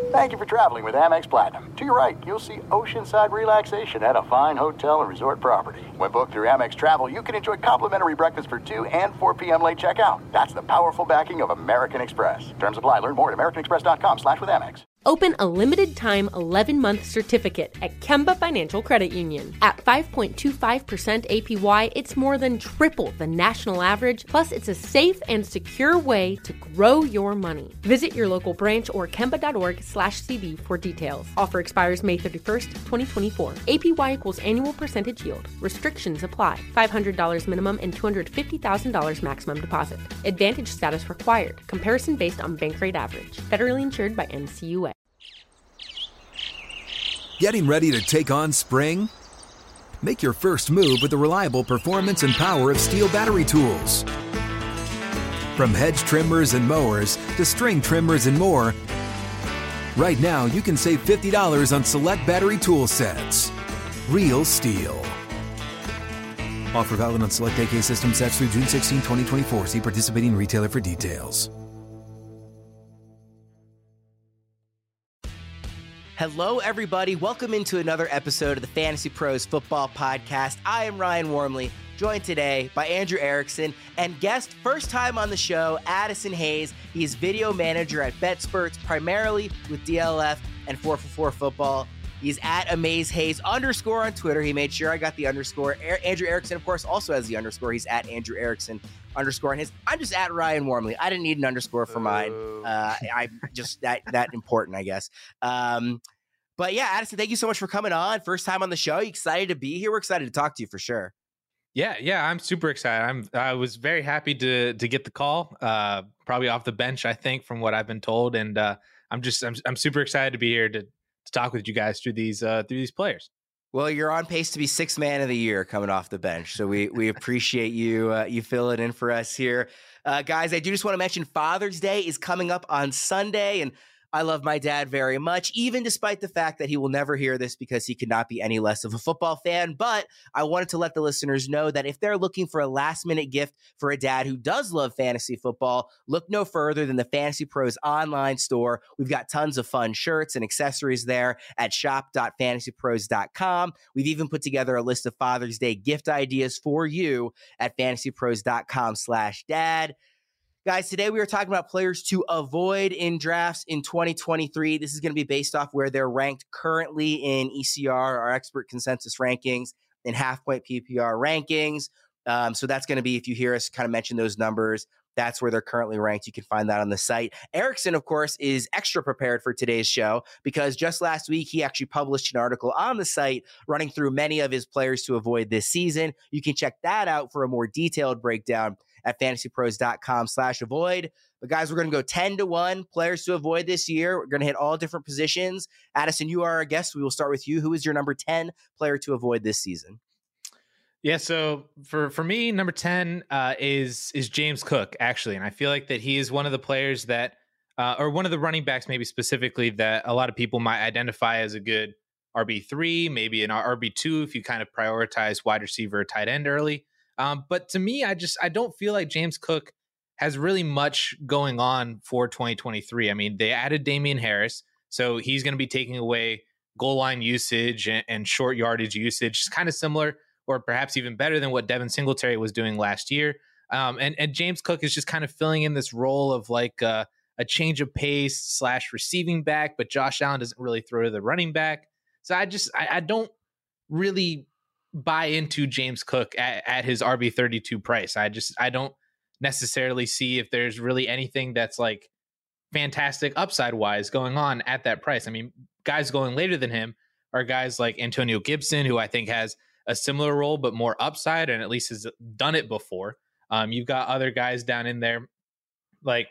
Thank you for traveling with Amex Platinum. To your right, you'll see oceanside relaxation at a fine hotel and resort property. When booked through Amex Travel, you can enjoy complimentary breakfast for 2 and 4 p.m. late checkout. That's the powerful backing of American Express. Terms apply. Learn more at americanexpress.com/withAmex. Open a limited-time 11-month certificate at Kemba Financial Credit Union. At 5.25% APY, it's more than triple the national average, plus it's a safe and secure way to grow your money. Visit your local branch or kemba.org/cb for details. Offer expires May 31st, 2024. APY equals annual percentage yield. Restrictions apply. $500 minimum and $250,000 maximum deposit. Advantage status required. Comparison based on bank rate average. Federally insured by NCUA. Getting ready to take on spring? Make your first move with the reliable performance and power of Steel battery tools. From hedge trimmers and mowers to string trimmers and more, right now you can save $50 on select battery tool sets. Real Steel. Offer valid on select AK system sets through June 16, 2024. See participating retailer for details. Hello, everybody. Welcome into another episode of the Fantasy Pros Football Podcast. I am Ryan Wormley, joined today by Andrew Erickson and guest first time on the show, Addison Hayes. He's video manager at BetSperts, primarily with DLF and 4for4 Football. He's at AmazeHayes _ on Twitter. He made sure I got the underscore. Andrew Erickson, of course, also has the underscore. He's at Andrew Erickson _ on his. I'm just at Ryan Wormley. I didn't need an underscore for mine. I just that important, I guess. But yeah, Addison, thank you so much for coming on. First time on the show. You excited to be here? We're excited to talk to you for sure. Yeah, I'm super excited. I was very happy to get the call. Probably off the bench, I think, from what I've been told, and I'm super excited to be here to talk with you guys through these players. Well, you're on pace to be 6th man of the year coming off the bench, so we appreciate you filling in for us here, guys. I do just want to mention Father's Day is coming up on Sunday, and I love my dad very much, even despite the fact that he will never hear this because he could not be any less of a football fan. But I wanted to let the listeners know that if they're looking for a last-minute gift for a dad who does love fantasy football, look no further than the Fantasy Pros online store. We've got tons of fun shirts and accessories there at shop.fantasypros.com. We've even put together a list of Father's Day gift ideas for you at fantasypros.com/dad. Guys, today we are talking about players to avoid in drafts in 2023. This is going to be based off where they're ranked currently in ECR, our expert consensus rankings, and half-point PPR rankings. So that's going to be, if you hear us kind of mention those numbers, that's where they're currently ranked. You can find that on the site. Erickson, of course, is extra prepared for today's show because just last week, he actually published an article on the site running through many of his players to avoid this season. You can check that out for a more detailed breakdown at fantasypros.com/avoid. But guys, we're going to go 10-1 players to avoid this year. We're going to hit all different positions. Addison, you are our guest. We will start with you. Who is your number 10 player to avoid this season? Yeah, so for me, number 10 is James Cook, actually. And I feel like that he is one of the players that, or one of the running backs maybe specifically, that a lot of people might identify as a good RB3, maybe an RB2 if you kind of prioritize wide receiver or tight end early. But to me, I don't feel like James Cook has really much going on for 2023. I mean, they added Damian Harris, so he's going to be taking away goal line usage and short yardage usage, kind of similar or perhaps even better than what Devin Singletary was doing last year. And James Cook is just kind of filling in this role of like a change of pace / receiving back, but Josh Allen doesn't really throw to the running back. So I don't really buy into James Cook at his RB32 price. I don't necessarily see if there's really anything that's like fantastic upside wise going on at that price. I mean, guys going later than him are guys like Antonio Gibson, who I think has a similar role, but more upside and at least has done it before. You've got other guys down in there like,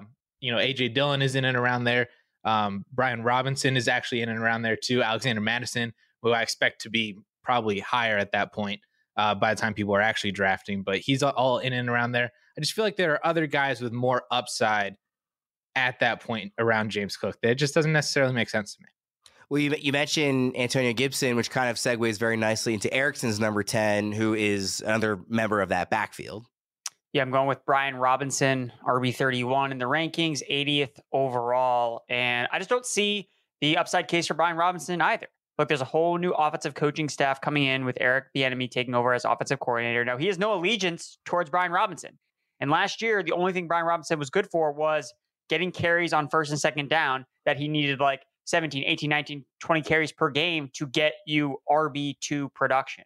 AJ Dillon is in and around there. Brian Robinson is actually in and around there too. Alexander Madison, who I expect to be probably higher at that point by the time people are actually drafting, but he's all in and around there. I just feel like there are other guys with more upside at that point around James Cook. That just doesn't necessarily make sense to me. Well, you mentioned Antonio Gibson, which kind of segues very nicely into Erickson's number 10, who is another member of that backfield. Yeah, I'm going with Brian Robinson, RB31 in the rankings, 80th overall. And I just don't see the upside case for Brian Robinson either. Look, there's a whole new offensive coaching staff coming in with Eric Bieniemy taking over as offensive coordinator. Now, he has no allegiance towards Brian Robinson. And last year, the only thing Brian Robinson was good for was getting carries on first and second down that he needed like 17, 18, 19, 20 carries per game to get you RB2 production.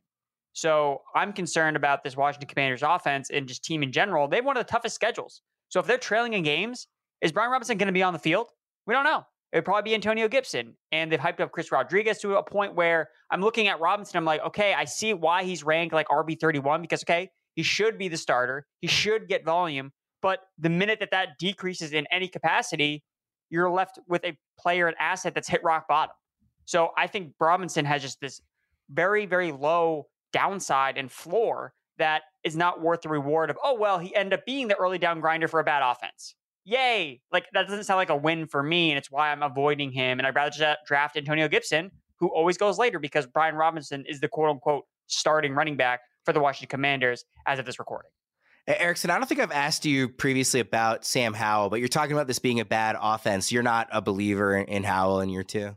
So I'm concerned about this Washington Commanders offense and just team in general. They have one of the toughest schedules. So if they're trailing in games, is Brian Robinson going to be on the field? We don't know. It would probably be Antonio Gibson. And they've hyped up Chris Rodriguez to a point where I'm looking at Robinson. I'm like, okay, I see why he's ranked like RB31 because, okay, he should be the starter. He should get volume. But the minute that decreases in any capacity, you're left with a player, an asset that's hit rock bottom. So I think Robinson has just this very, very low downside and floor that is not worth the reward of, oh, well, he ended up being the early down grinder for a bad offense. Yay. Like, that doesn't sound like a win for me, and it's why I'm avoiding him. And I'd rather just draft Antonio Gibson, who always goes later because Brian Robinson is the quote-unquote starting running back for the Washington Commanders as of this recording. Erickson, I don't think I've asked you previously about Sam Howell, but you're talking about this being a bad offense. You're not a believer in Howell in year two?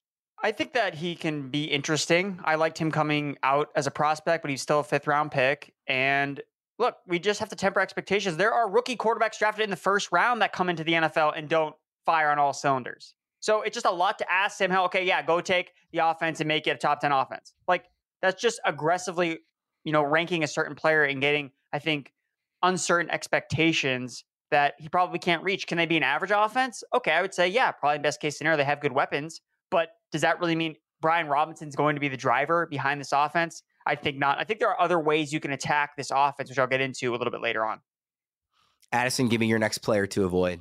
I think that he can be interesting. I liked him coming out as a prospect, but he's still a 5th-round pick. And look, we just have to temper expectations. There are rookie quarterbacks drafted in the first round that come into the NFL and don't fire on all cylinders. So it's just a lot to ask Sam Howell, okay, yeah, go take the offense and make it a top 10 offense. Like, that's just aggressively, ranking a certain player and getting, I think, uncertain expectations that he probably can't reach. Can they be an average offense? Okay, I would say, yeah, probably best case scenario, they have good weapons. But does that really mean Brian Robinson's going to be the driver behind this offense? I think not. I think there are other ways you can attack this offense, which I'll get into a little bit later on. Addison, give me your next player to avoid.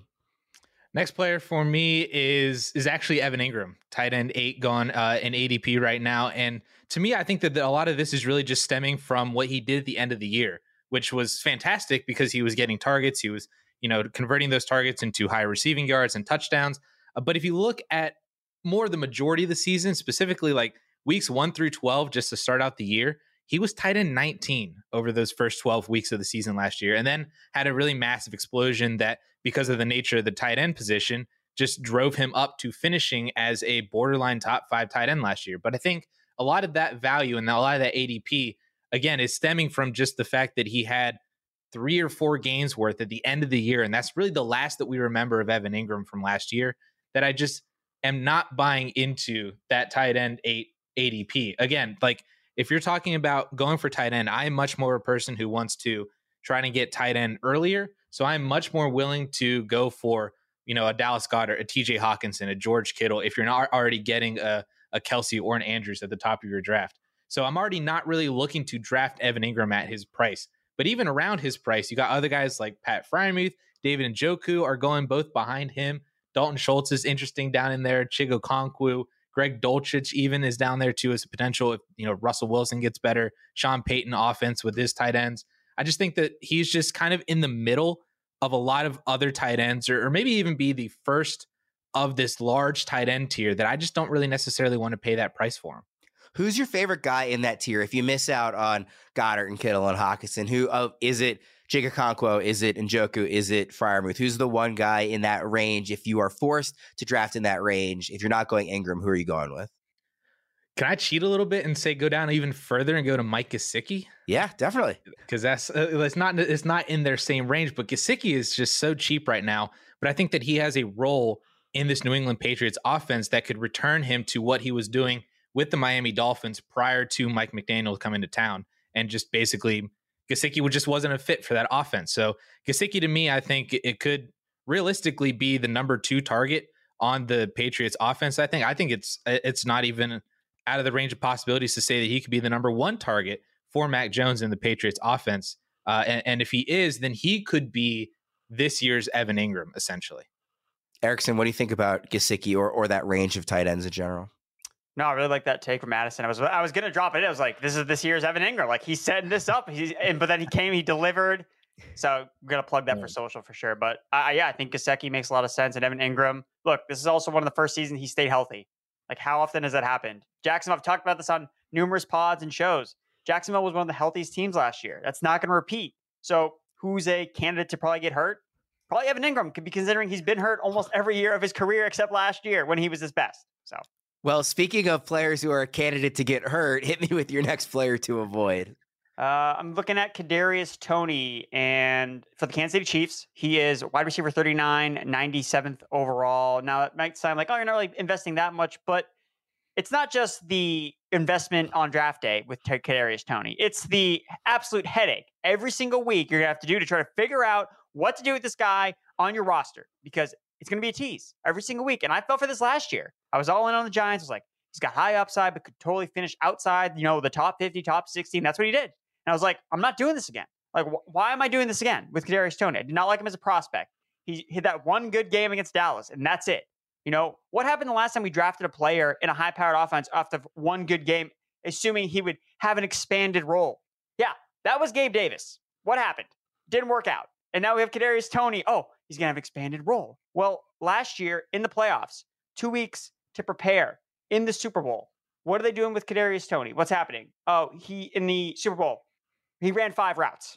Next player for me is actually Evan Ingram, tight end 8 gone in ADP right now. And to me, I think that a lot of this is really just stemming from what he did at the end of the year, which was fantastic because he was getting targets. He was, converting those targets into high receiving yards and touchdowns. But if you look at more the majority of the season, specifically like weeks 1 through 12, just to start out the year, he was tight end 19 over those first 12 weeks of the season last year, and then had a really massive explosion that, because of the nature of the tight end position, just drove him up to finishing as a borderline top 5 tight end last year. But I think a lot of that value and a lot of that ADP, again, is stemming from just the fact that he had 3 or 4 games worth at the end of the year, and that's really the last that we remember of Evan Ingram from last year, that I just am not buying into that tight end 8 ADP. Again, like, if you're talking about going for tight end, I'm much more a person who wants to try to get tight end earlier. So I'm much more willing to go for, a Dallas Goedert, a TJ Hawkinson, a George Kittle, if you're not already getting a Kelsey or an Andrews at the top of your draft. So I'm already not really looking to draft Evan Ingram at his price. But even around his price, you got other guys like Pat Freiermuth, David Njoku are going both behind him. Dalton Schultz is interesting down in there. Chigo Okonkwo, Greg Dulcich even is down there too as a potential if, Russell Wilson gets better. Sean Payton offense with his tight ends. I just think that he's just kind of in the middle of a lot of other tight ends, or maybe even be the first of this large tight end tier that I just don't really necessarily want to pay that price for him. Who's your favorite guy in that tier? If you miss out on Goddard and Kittle and Hawkinson, is it Chigo Okonkwo? Is it Njoku? Is it Freiermuth? Who's the one guy in that range? If you are forced to draft in that range, if you're not going Ingram, who are you going with? Can I cheat a little bit and say go down even further and go to Mike Gesicki? Yeah, definitely. Because it's not in their same range, but Gesicki is just so cheap right now. But I think that he has a role in this New England Patriots offense that could return him to what he was doing with the Miami Dolphins prior to Mike McDaniel coming to town, and just basically Gesicki just wasn't a fit for that offense. So Gesicki, to me, I think it could realistically be the number 2 target on the Patriots offense. I think it's not even out of the range of possibilities to say that he could be the number 1 target for Mac Jones in the Patriots offense. And if he is, then he could be this year's Evan Ingram, essentially. Erickson, what do you think about Gesicki or that range of tight ends in general? No, I really like that take from Madison. I was going to drop it. I was like, this is this year's Evan Ingram. Like, he's setting this up. But then he delivered. So I'm going to plug that for social for sure. But I think Gesicki makes a lot of sense. And Evan Ingram, look, this is also one of the first seasons he stayed healthy. Like, how often has that happened? Jacksonville, I've talked about this on numerous pods and shows. Jacksonville was one of the healthiest teams last year. That's not going to repeat. So who's a candidate to probably get hurt? Probably Evan Ingram, could be considering he's been hurt almost every year of his career except last year when he was his best. So, well, speaking of players who are a candidate to get hurt, hit me with your next player to avoid. I'm looking at Kadarius Toney, and for the Kansas City Chiefs, he is wide receiver 39, 97th overall. Now, it might sound like, oh, you're not really investing that much, but it's not just the investment on draft day with Kadarius Toney. It's the absolute headache every single week you're going to have to do to try to figure out what to do with this guy on your roster, because it's going to be a tease every single week. And I fell for this last year. I was all in on the Giants. I was like, he's got high upside, but could totally finish outside, the top 50, top 60. And that's what he did. And I was like, I'm not doing this again. Like, why am I doing this again with Kadarius Toney? I did not like him as a prospect. He hit that one good game against Dallas, and that's it. What happened the last time we drafted a player in a high-powered offense after one good game, assuming he would have an expanded role? Yeah, that was Gabe Davis. What happened? Didn't work out. And now we have Kadarius Toney. Oh, he's going to have an expanded role. Well, last year in the playoffs, 2 weeks to prepare in the Super Bowl. What are they doing with Kadarius Toney? What's happening? Oh, in the Super Bowl, he ran 5 routes.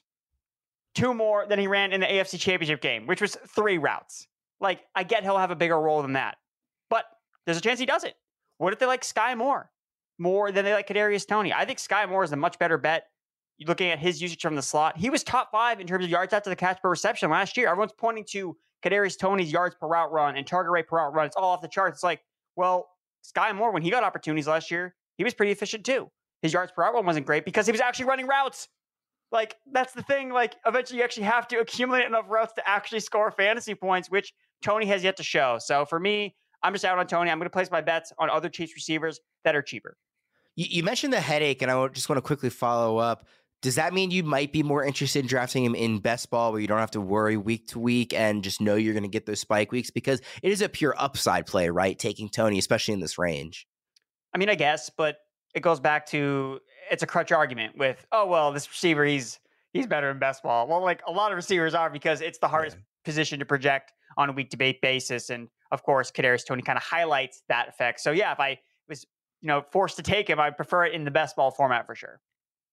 2 more than he ran in the AFC Championship game, which was 3 routes. Like, I get he'll have a bigger role than that, but there's a chance he doesn't. What if they like Sky Moore more than they like Kadarius Toney? I think Sky Moore is a much better bet. Looking at his usage from the slot, he was top 5 in terms of yards after the catch per reception last year. Everyone's pointing to Kadarius Toney's yards per route run and target rate per route run. It's all off the charts. It's like, well, Sky Moore, when he got opportunities last year, he was pretty efficient too. His yards per route run wasn't great because he was actually running routes. Like, that's the thing. Like, eventually you actually have to accumulate enough routes to actually score fantasy points, which Toney has yet to show. So for me, I'm just out on Toney. I'm going to place my bets on other Chiefs receivers that are cheaper. You mentioned the headache, and I just want to quickly follow up. Does that mean you might be more interested in drafting him in best ball, where you don't have to worry week to week and just know you're going to get those spike weeks? Because it is a pure upside play, right? Taking Toney, especially in this range. I mean, I guess, but it goes back to, it's a crutch argument with, oh, well, this receiver, he's better in best ball. Well, like a lot of receivers are, because it's the hardest position to project on a week-to-week basis. And of course, Kadarius Toney kind of highlights that effect. So yeah, if I was, forced to take him, I'd prefer it in the best ball format for sure.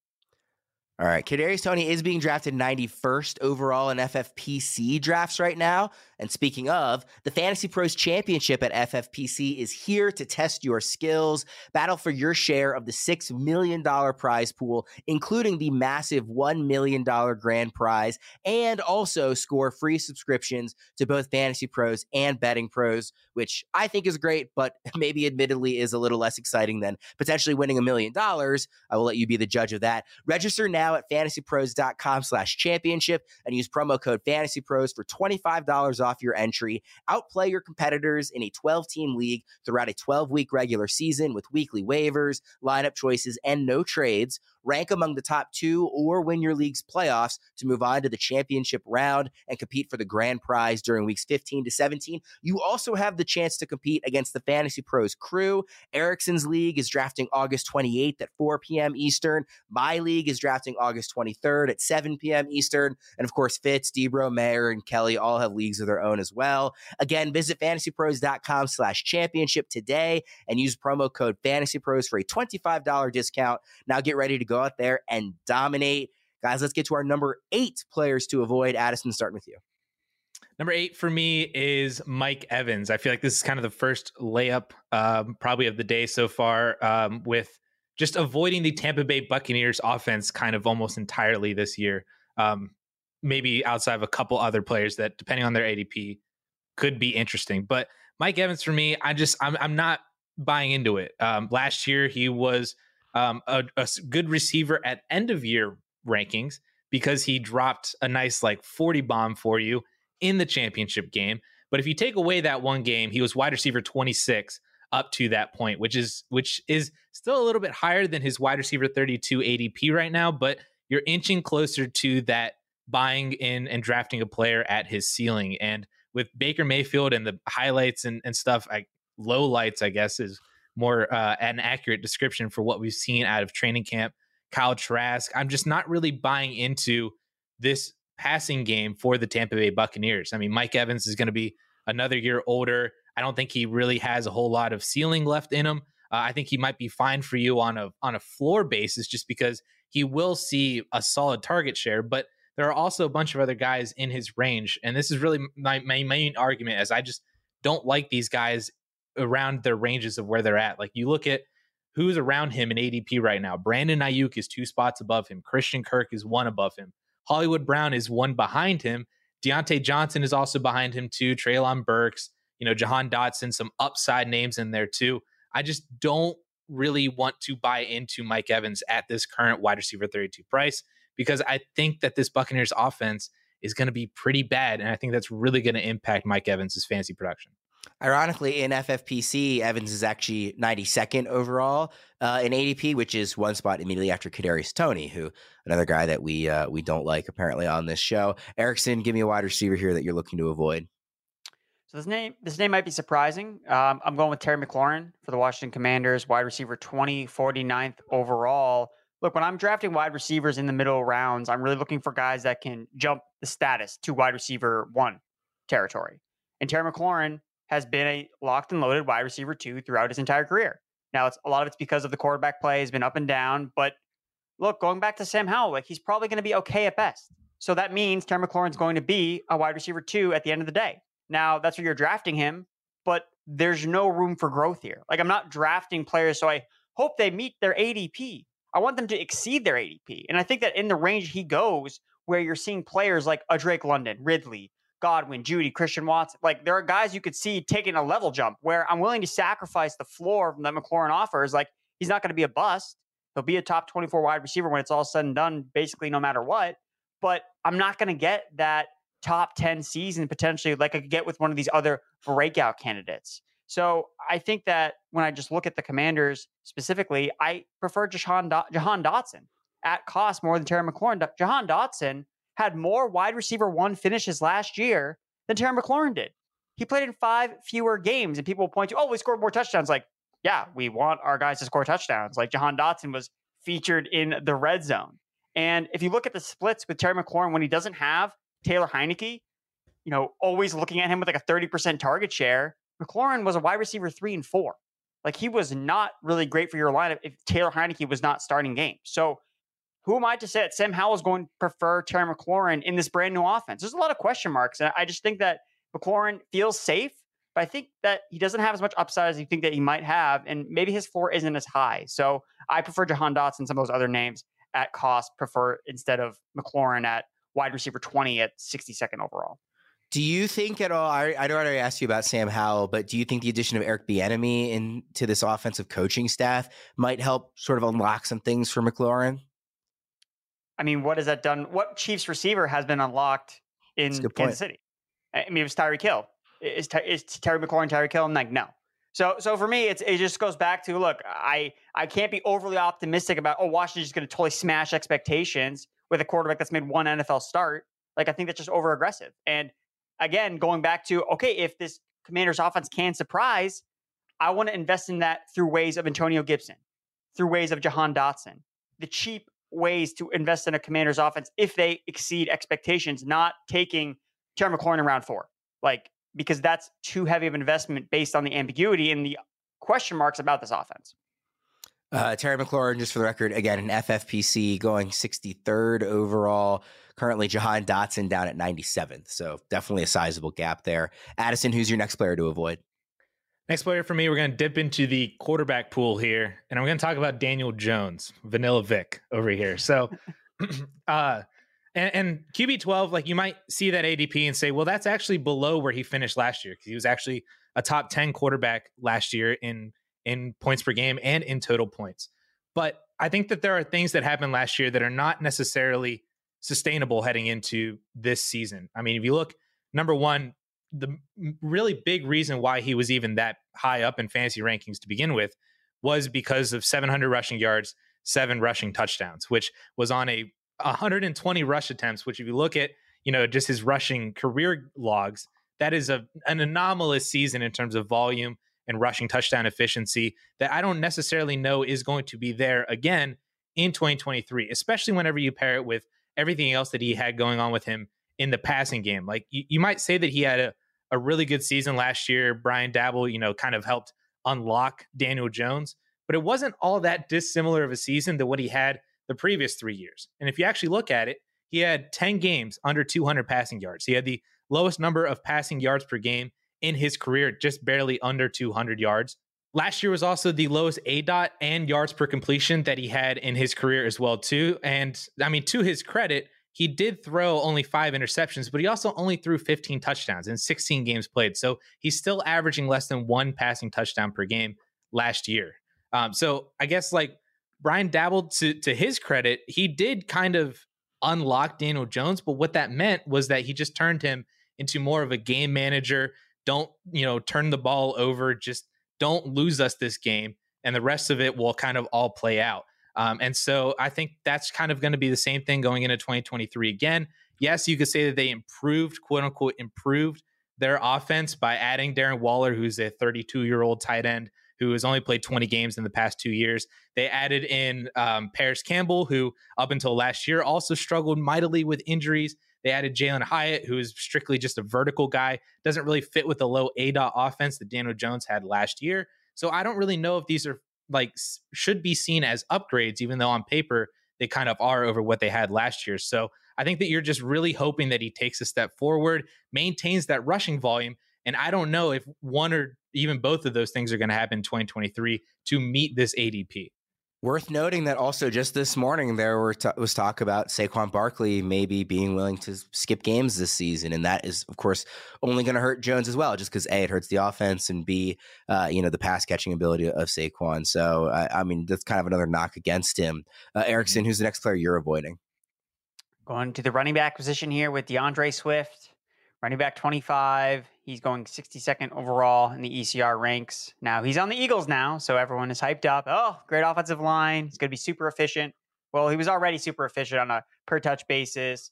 All right. Kadarius Toney is being drafted 91st overall in FFPC drafts right now. And speaking of, the Fantasy Pros Championship at FFPC is here to test your skills. Battle for your share of the $6 million prize pool, including the massive $1 million grand prize, and also score free subscriptions to both Fantasy Pros and Betting Pros, which I think is great, but maybe admittedly is a little less exciting than potentially winning $1 million. I will let you be the judge of that. Register now at fantasypros.com/championship and use promo code FANTASYPROS for $25 off your entry. Outplay your competitors in a 12-team league throughout a 12-week regular season with weekly waivers, lineup choices, and no trades. Rank among the top 2 or win your league's playoffs to move on to the championship round and compete for the grand prize during weeks 15 to 17. You also have the chance to compete against the Fantasy Pros crew. Erickson's league is drafting August 28th at 4 p.m. Eastern. My league is drafting August 23rd at 7 p.m. Eastern. And of course, Fitz, Debro, Mayer, and Kelly all have leagues of their own as well. Again, visit fantasypros.com/championship today and use promo code FANTASYPROS for a $25 discount. Now get ready to go out there and dominate. Guys, let's get to our number 8 players to avoid. Addison, starting with you. Number 8 for me is Mike Evans. I feel like this is kind of the first layup probably of the day so far, with just avoiding the Tampa Bay Buccaneers offense kind of almost entirely this year. Maybe outside of a couple other players that, depending on their ADP, could be interesting. But Mike Evans, for me, I'm not buying into it. Last year, he was a good receiver at end of year rankings because he dropped a nice 40 bomb for you in the championship game. But if you take away that one game, he was wide receiver 26 up to that point, which is still a little bit higher than his wide receiver 32 ADP right now. But you're inching closer to that buying in and drafting a player at his ceiling. And with Baker Mayfield and the highlights and stuff, low lights, I guess, is more an accurate description for what we've seen out of training camp. Kyle Trask, I'm just not really buying into this passing game for the Tampa Bay Buccaneers. I mean, Mike Evans is going to be another year older. I don't think he really has a whole lot of ceiling left in him. I think he might be fine for you on a floor basis just because he will see a solid target share. But there are also a bunch of other guys in his range. And this is really my main argument, as I just don't like these guys around their ranges of where they're at. Like, you look at who's around him in ADP right now. Brandon Ayuk is 2 spots above him. Christian Kirk is 1 above him. Hollywood Brown is 1 behind him. Deontay Johnson is also behind him too. Treylon Burks, Jahan Dotson, some upside names in there too. I just don't really want to buy into Mike Evans at this current wide receiver 32 price, because I think that this Buccaneers offense is going to be pretty bad. And I think that's really going to impact Mike Evans' fantasy production. Ironically, in FFPC, Evans is actually 92nd overall in ADP, which is 1 spot immediately after Kadarius Toney, who another guy that we don't like apparently on this show. Erickson, give me a wide receiver here that you're looking to avoid. So this name might be surprising. I'm going with Terry McLaurin for the Washington Commanders, wide receiver 49th overall. Look, when I'm drafting wide receivers in the middle rounds, I'm really looking for guys that can jump the status to wide receiver 1 territory. And Terry McLaurin has been a locked and loaded wide receiver 2 throughout his entire career. Now, a lot of it's because of the quarterback play has been up and down. But look, going back to Sam Howell, he's probably going to be okay at best. So that means Terry McLaurin's going to be a wide receiver 2 at the end of the day. Now, that's where you're drafting him, but there's no room for growth here. I'm not drafting players so I hope they meet their ADP. I want them to exceed their ADP. And I think that in the range he goes, where you're seeing players like a Drake London, Ridley, Godwin, Judy, Christian Watson, there are guys you could see taking a level jump where I'm willing to sacrifice the floor that McLaurin offers. He's not going to be a bust. He'll be a top 24 wide receiver when it's all said and done, basically no matter what. But I'm not going to get that top 10 season potentially like I could get with one of these other breakout candidates. So I think that when I just look at the Commanders specifically, I prefer Jahan Dotson at cost more than Terry McLaurin. Jahan Dotson had more wide receiver 1 finishes last year than Terry McLaurin did. He played in 5 fewer games, and people will point to, we scored more touchdowns. Yeah, we want our guys to score touchdowns. Jahan Dotson was featured in the red zone. And if you look at the splits with Terry McLaurin, when he doesn't have Taylor Heineke, always looking at him with a 30% target share, McLaurin was a wide receiver 3 and 4. He was not really great for your lineup if Taylor Heineke was not starting games. So who am I to say that Sam Howell is going to prefer Terry McLaurin in this brand new offense? There's a lot of question marks. And I just think that McLaurin feels safe, but I think that he doesn't have as much upside as you think that he might have. And maybe his floor isn't as high. So I prefer Jahan Dotson, some of those other names at cost, prefer instead of McLaurin at wide receiver 20 at 62nd overall. Do you think at all, I already asked you about Sam Howell, but do you think the addition of Eric Bieniemy into this offensive coaching staff might help sort of unlock some things for McLaurin? I mean, what has that done? What Chiefs receiver has been unlocked in Kansas City? I mean, it was Tyreek Hill. Is Terry McLaurin Tyreek Hill? No. So for me, it just goes back to, look, I can't be overly optimistic about, Washington's just going to totally smash expectations with a quarterback that's made 1 NFL start. I think that's just over aggressive. And again, going back to, okay, if this Commanders offense can surprise, I want to invest in that through ways of Antonio Gibson, through ways of Jahan Dotson, the cheap ways to invest in a Commanders offense if they exceed expectations, not taking Terry McLaurin in round 4, because that's too heavy of an investment based on the ambiguity and the question marks about this offense. Terry McLaurin, just for the record, again, an FFPC going 63rd overall. Currently, Jahan Dotson down at 97th. So definitely a sizable gap there. Addison, who's your next player to avoid? Next player for me, we're going to dip into the quarterback pool here, and I'm going to talk about Daniel Jones, Vanilla Vic over here. So, and QB12, you might see that ADP and say, well, that's actually below where he finished last year, because he was actually a top 10 quarterback last year in points per game and in total points. But I think that there are things that happened last year that are not necessarily sustainable heading into this season. I mean, if you look, number one, the really big reason why he was even that high up in fantasy rankings to begin with was because of 700 rushing yards, 7 rushing touchdowns, which was on 120 rush attempts, which if you look at, just his rushing career logs, that is an anomalous season in terms of volume and rushing touchdown efficiency that I don't necessarily know is going to be there again in 2023, especially whenever you pair it with everything else that he had going on with him in the passing game. You might say that he had a really good season last year. Brian Daboll, kind of helped unlock Daniel Jones, but it wasn't all that dissimilar of a season to what he had the previous 3 years. And if you actually look at it, he had 10 games under 200 passing yards. He had the lowest number of passing yards per game in his career, just barely under 200 yards. Last year was also the lowest ADOT and yards per completion that he had in his career as well, too. And I mean, to his credit, he did throw only 5 interceptions, but he also only threw 15 touchdowns in 16 games played. So he's still averaging less than 1 passing touchdown per game last year. So I guess like Brian Daboll, to his credit, he did kind of unlock Daniel Jones, but what that meant was that he just turned him into more of a game manager. Don't, turn the ball over, just don't lose us this game, and the rest of it will kind of all play out. And so I think that's kind of going to be the same thing going into 2023 again. Yes, you could say that they improved, quote unquote, improved their offense by adding Darren Waller, who's a 32-year-old tight end who has only played 20 games in the past 2 years. They added in Paris Campbell, who up until last year also struggled mightily with injuries. They added Jalen Hyatt, who is strictly just a vertical guy, doesn't really fit with the low ADOT offense that Daniel Jones had last year. So I don't really know if these are should be seen as upgrades, even though on paper they kind of are over what they had last year. So I think that you're just really hoping that he takes a step forward, maintains that rushing volume. And I don't know if one or even both of those things are going to happen in 2023 to meet this ADP. Worth noting that also just this morning there was talk about Saquon Barkley maybe being willing to skip games this season, and that is, of course, only going to hurt Jones as well, just because A, it hurts the offense, and B, the pass catching ability of Saquon. So I mean, that's kind of another knock against him. Erickson, who's the next player you're avoiding? Going to the running back position here with DeAndre Swift, running back 25. He's going 62nd overall in the ECR ranks. Now, he's on the Eagles now, so everyone is hyped up. Oh, great offensive line. He's going to be super efficient. Well, he was already super efficient on a per catch basis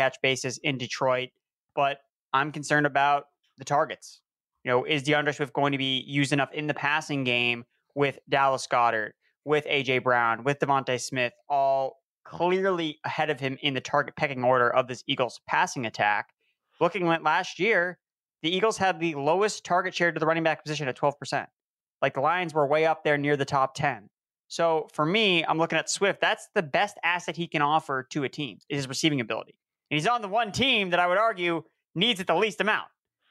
in Detroit, but I'm concerned about the targets. Is DeAndre Swift going to be used enough in the passing game with Dallas Goedert, with A.J. Brown, with Devontae Smith, all clearly ahead of him in the target pecking order of this Eagles passing attack? Looking at last year, the Eagles had the lowest target share to the running back position at 12%. Like the Lions were way up there near the top 10. So for me, I'm looking at Swift. That's the best asset he can offer to a team is his receiving ability. And he's on the one team that I would argue needs it the least amount.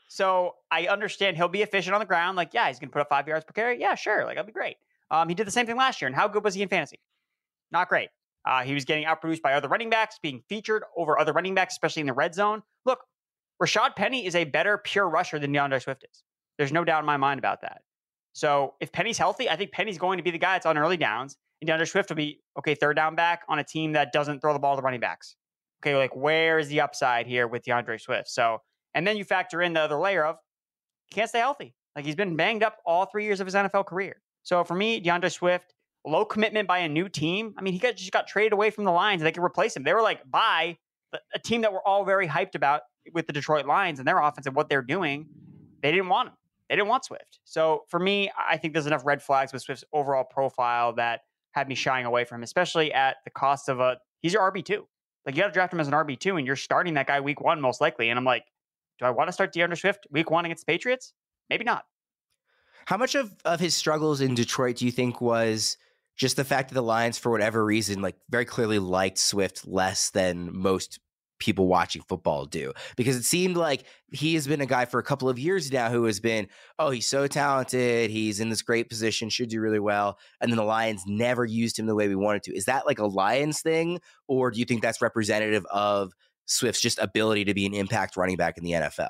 So I understand he'll be efficient on the ground. Like, yeah, he's going to put up 5 yards per carry. Yeah, sure. Like, that'll be great. He did the same thing last year. And how good was he in fantasy? Not great. He was getting outproduced by other running backs, being featured over other running backs, especially in the red zone. Look, Rashad Penny is a better pure rusher than DeAndre Swift is. There's no doubt in my mind about that. So if Penny's healthy, I think Penny's going to be the guy that's on early downs. And DeAndre Swift will be, third down back on a team that doesn't throw the ball to running backs. Okay, like where is the upside here with DeAndre Swift? So, and then you factor in the other layer of he can't stay healthy. Like he's been banged up all 3 years of his NFL career. So for me, DeAndre Swift, low commitment by a new team. I mean, he just got traded away from the Lions and they could replace him. They were like, bye, a team that we're all very hyped about with the Detroit Lions and their offense and what they're doing. They didn't want him. They didn't want Swift. So for me, I think there's enough red flags with Swift's overall profile that had me shying away from him, especially at the cost of he's your RB2. Like you got to draft him as an RB2 and you're starting that guy week 1 most likely. And I'm like, do I want to start DeAndre Swift week 1 against the Patriots? Maybe not. How much of his struggles in Detroit do you think was just the fact that the Lions, for whatever reason, like very clearly liked Swift less than most people watching football do? Because it seemed like he has been a guy for a couple of years now who has been, he's so talented, he's in this great position, should do really well, and then the Lions never used him the way we wanted to. Is that like a Lions thing, or do you think that's representative of Swift's just ability to be an impact running back in the NFL?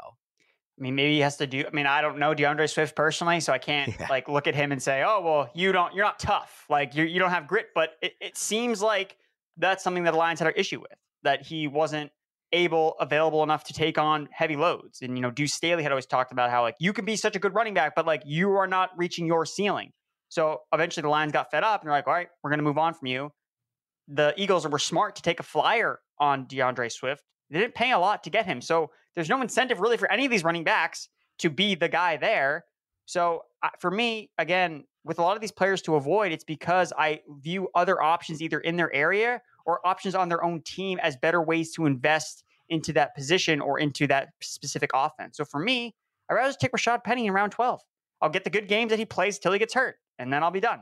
I mean, maybe he has to do. I mean, I don't know DeAndre Swift personally, so I can't look at him and say, "Oh, well, you're not tough. Like you don't have grit." But it seems like that's something that the Lions had an issue with, that he wasn't available enough to take on heavy loads. And Deuce Staley had always talked about how like you can be such a good running back, but like you are not reaching your ceiling. So eventually the Lions got fed up and they're like, "All right, we're going to move on from you." The Eagles were smart to take a flyer on DeAndre Swift. They didn't pay a lot to get him. So there's no incentive really for any of these running backs to be the guy there. So for me, again, with a lot of these players to avoid, it's because I view other options either in their area or options on their own team as better ways to invest into that position or into that specific offense. So for me, I'd rather just take Rashad Penny in round 12. I'll get the good games that he plays till he gets hurt, and then I'll be done.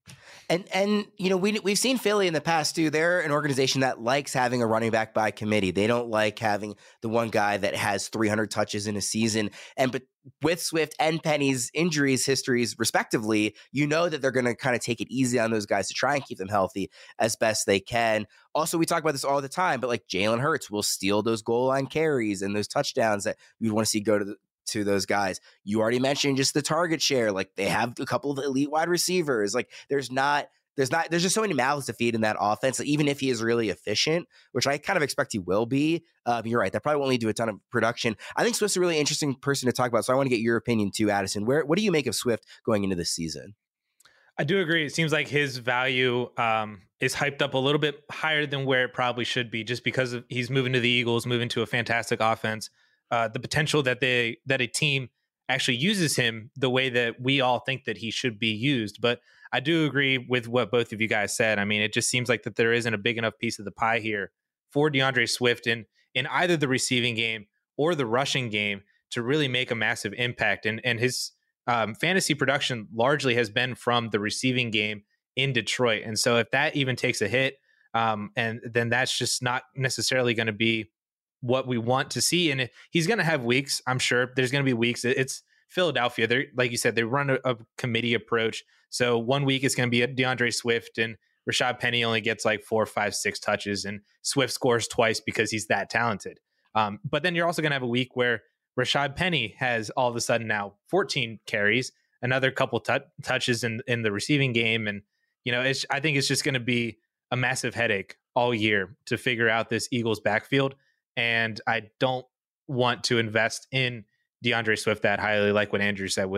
And we've seen Philly in the past too. They're an organization that likes having a running back by committee. They don't like having the one guy that has 300 touches in a season. But with Swift and Penny's injuries histories respectively, that they're going to kind of take it easy on those guys to try and keep them healthy as best they can. Also, we talk about this all the time, but like Jalen Hurts will steal those goal line carries and those touchdowns that we want to see go to those guys. You already mentioned just the target share. Like they have a couple of elite wide receivers. Like there's just so many mouths to feed in that offense. Like, even if he is really efficient, which I kind of expect he will be, you're right. That probably won't lead to a ton of production. I think Swift's a really interesting person to talk about. So I want to get your opinion too, Addison. What do you make of Swift going into this season? I do agree. It seems like his value is hyped up a little bit higher than where it probably should be, just because he's moving to the Eagles, moving to a fantastic offense. The potential that a team actually uses him the way that we all think that he should be used. But I do agree with what both of you guys said. I mean, it just seems like that there isn't a big enough piece of the pie here for DeAndre Swift in either the receiving game or the rushing game to really make a massive impact. And his fantasy production largely has been from the receiving game in Detroit. And so if that even takes a hit, and then that's just not necessarily going to be what we want to see. And he's going to have weeks. I'm sure there's going to be weeks. It's Philadelphia. They're, like you said, they run a committee approach. So 1 week it's going to be a DeAndre Swift, and Rashad Penny only gets like 4, 5, 6 touches, and Swift scores twice because he's that talented. But then you're also going to have a week where Rashad Penny has all of a sudden now 14 carries, another couple touches in the receiving game. And, I think it's just going to be a massive headache all year to figure out this Eagles backfield. And I don't want to invest in DeAndre Swift that highly, like what Andrew said,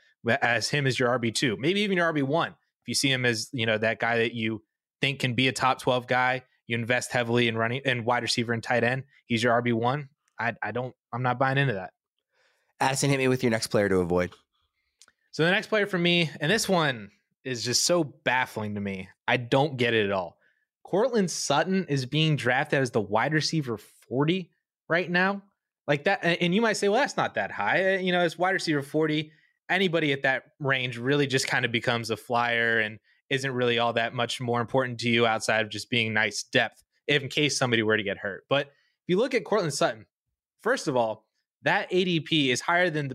as him as your RB2, maybe even your RB1. If you see him as, that guy that you think can be a top 12 guy, you invest heavily in running and wide receiver and tight end, he's your RB1. I'm not buying into that. Addison, hit me with your next player to avoid. So the next player for me, and this one is just so baffling to me. I don't get it at all. Courtland Sutton is being drafted as the wide receiver 40 right now. Like that. And you might say, well, that's not that high. It's wide receiver 40. Anybody at that range really just kind of becomes a flyer and isn't really all that much more important to you outside of just being nice depth in case somebody were to get hurt. But if you look at Courtland Sutton, first of all, that ADP is higher than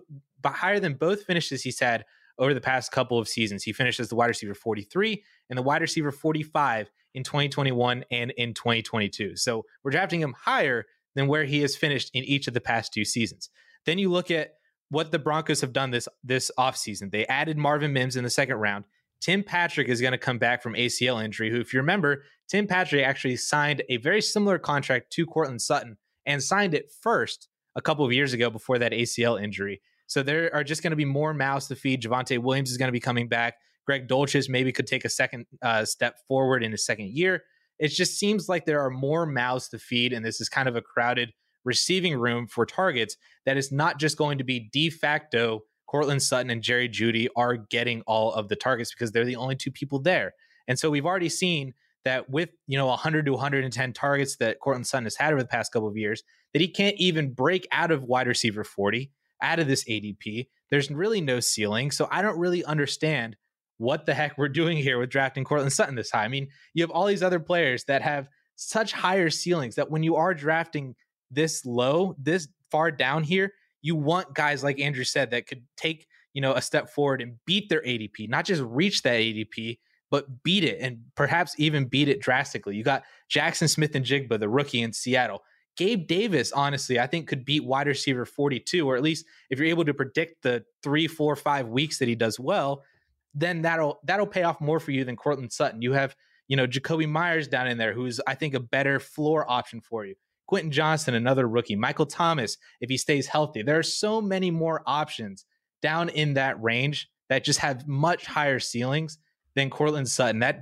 both finishes he's had over the past couple of seasons. He finished as the wide receiver 43 and the wide receiver 45 in 2021 and in 2022. So we're drafting him higher than where he has finished in each of the past 2 seasons. Then you look at what the Broncos have done this offseason. They added Marvin Mims in the second round. Tim Patrick is going to come back from ACL injury, who, if you remember, Tim Patrick actually signed a very similar contract to Courtland Sutton and signed it first a couple of years ago before that ACL injury. So there are just going to be more mouths to feed. Javonte Williams is going to be coming back. Greg Dulcich maybe could take a second step forward in his second year. It just seems like there are more mouths to feed, and this is kind of a crowded receiving room for targets that is not just going to be de facto Courtland Sutton and Jerry Jeudy are getting all of the targets because they're the only 2 people there. And so we've already seen that with 100 to 110 targets that Courtland Sutton has had over the past couple of years, that he can't even break out of wide receiver 40, out of this ADP. There's really no ceiling. So I don't really understand what the heck we're doing here with drafting Courtland Sutton this high. I mean, you have all these other players that have such higher ceilings that when you are drafting this low, this far down here, you want guys like Andrew said that could take, a step forward and beat their ADP, not just reach that ADP, but beat it and perhaps even beat it drastically. You got Jackson Smith-Njigba, the rookie in Seattle. Gabe Davis, honestly, I think could beat wide receiver 42, or at least if you're able to predict the 3, 4, 5 weeks that he does well, then that'll pay off more for you than Courtland Sutton. You have, Jacoby Myers down in there, who's, I think, a better floor option for you. Quentin Johnston, another rookie. Michael Thomas, if he stays healthy. There are so many more options down in that range that just have much higher ceilings than Courtland Sutton. That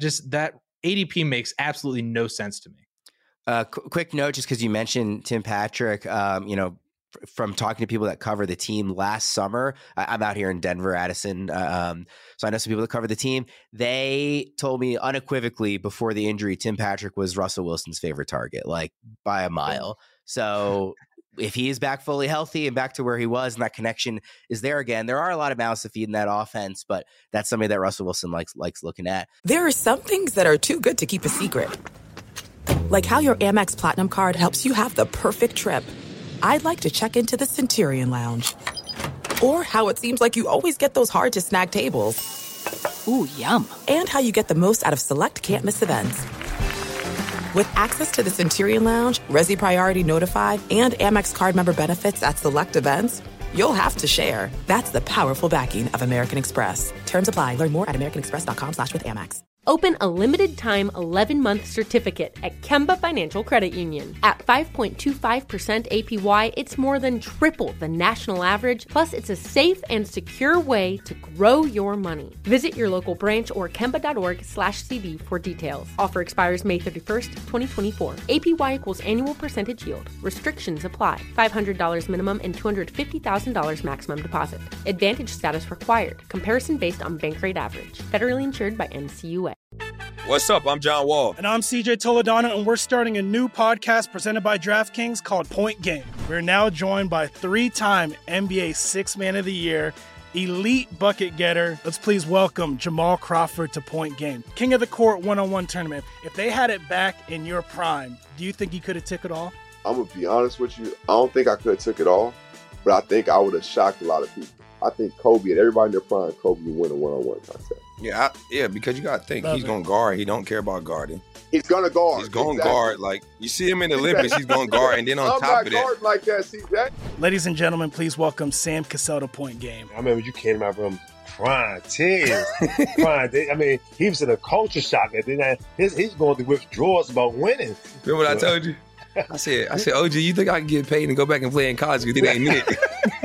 ADP makes absolutely no sense to me. Quick note, just because you mentioned Tim Patrick, from talking to people that cover the team last summer, I'm out here in Denver, Addison. So I know some people that cover the team. They told me unequivocally before the injury, Tim Patrick was Russell Wilson's favorite target, like by a mile. So if he is back fully healthy and back to where he was and that connection is there again, there are a lot of mouths to feed in that offense, but that's something that Russell Wilson likes looking at. There are some things that are too good to keep a secret. Like how your Amex Platinum card helps you have the perfect trip. I'd like to check into the Centurion Lounge. Or how it seems like you always get those hard-to-snag tables. Ooh, yum. And how you get the most out of select can't-miss events. With access to the Centurion Lounge, Resi Priority Notified, and Amex card member benefits at select events, you'll have to share. That's the powerful backing of American Express. Terms apply. Learn more at americanexpress.com/withAmex. Open a limited-time 11-month certificate at Kemba Financial Credit Union. At 5.25% APY, it's more than triple the national average, plus it's a safe and secure way to grow your money. Visit your local branch or kemba.org/CD for details. Offer expires May 31st, 2024. APY equals annual percentage yield. Restrictions apply. $500 minimum and $250,000 maximum deposit. Advantage status required. Comparison based on bank rate average. Federally insured by NCUA. What's up? I'm John Wall. And I'm CJ Toledano, and we're starting a new podcast presented by DraftKings called Point Game. We're now joined by three-time NBA Sixth Man of the Year, elite bucket getter. Let's please welcome Jamal Crawford to Point Game. King of the Court one-on-one tournament. If they had it back in your prime, do you think you could have took it all? I'm going to be honest with you. I don't think I could have took it all, but I think I would have shocked a lot of people. I think Kobe and everybody in their prime, Kobe would win a one-on-one contest. Yeah, because you got to think. He's going to guard. He don't care about guarding. He's going to guard. He's going to guard. Like, you see him in the Olympics, he's going to guard. And then on top of that. I'm not guarding like that, CJ. Ladies and gentlemen, please welcome Sam Cassell to Point Game. I remember you came out from prime 10. I mean, he was in a culture shock. And then he's going through withdrawals about winning. Remember what I told you? I said, OG, you think I can get paid and go back and play in college because it ain't it?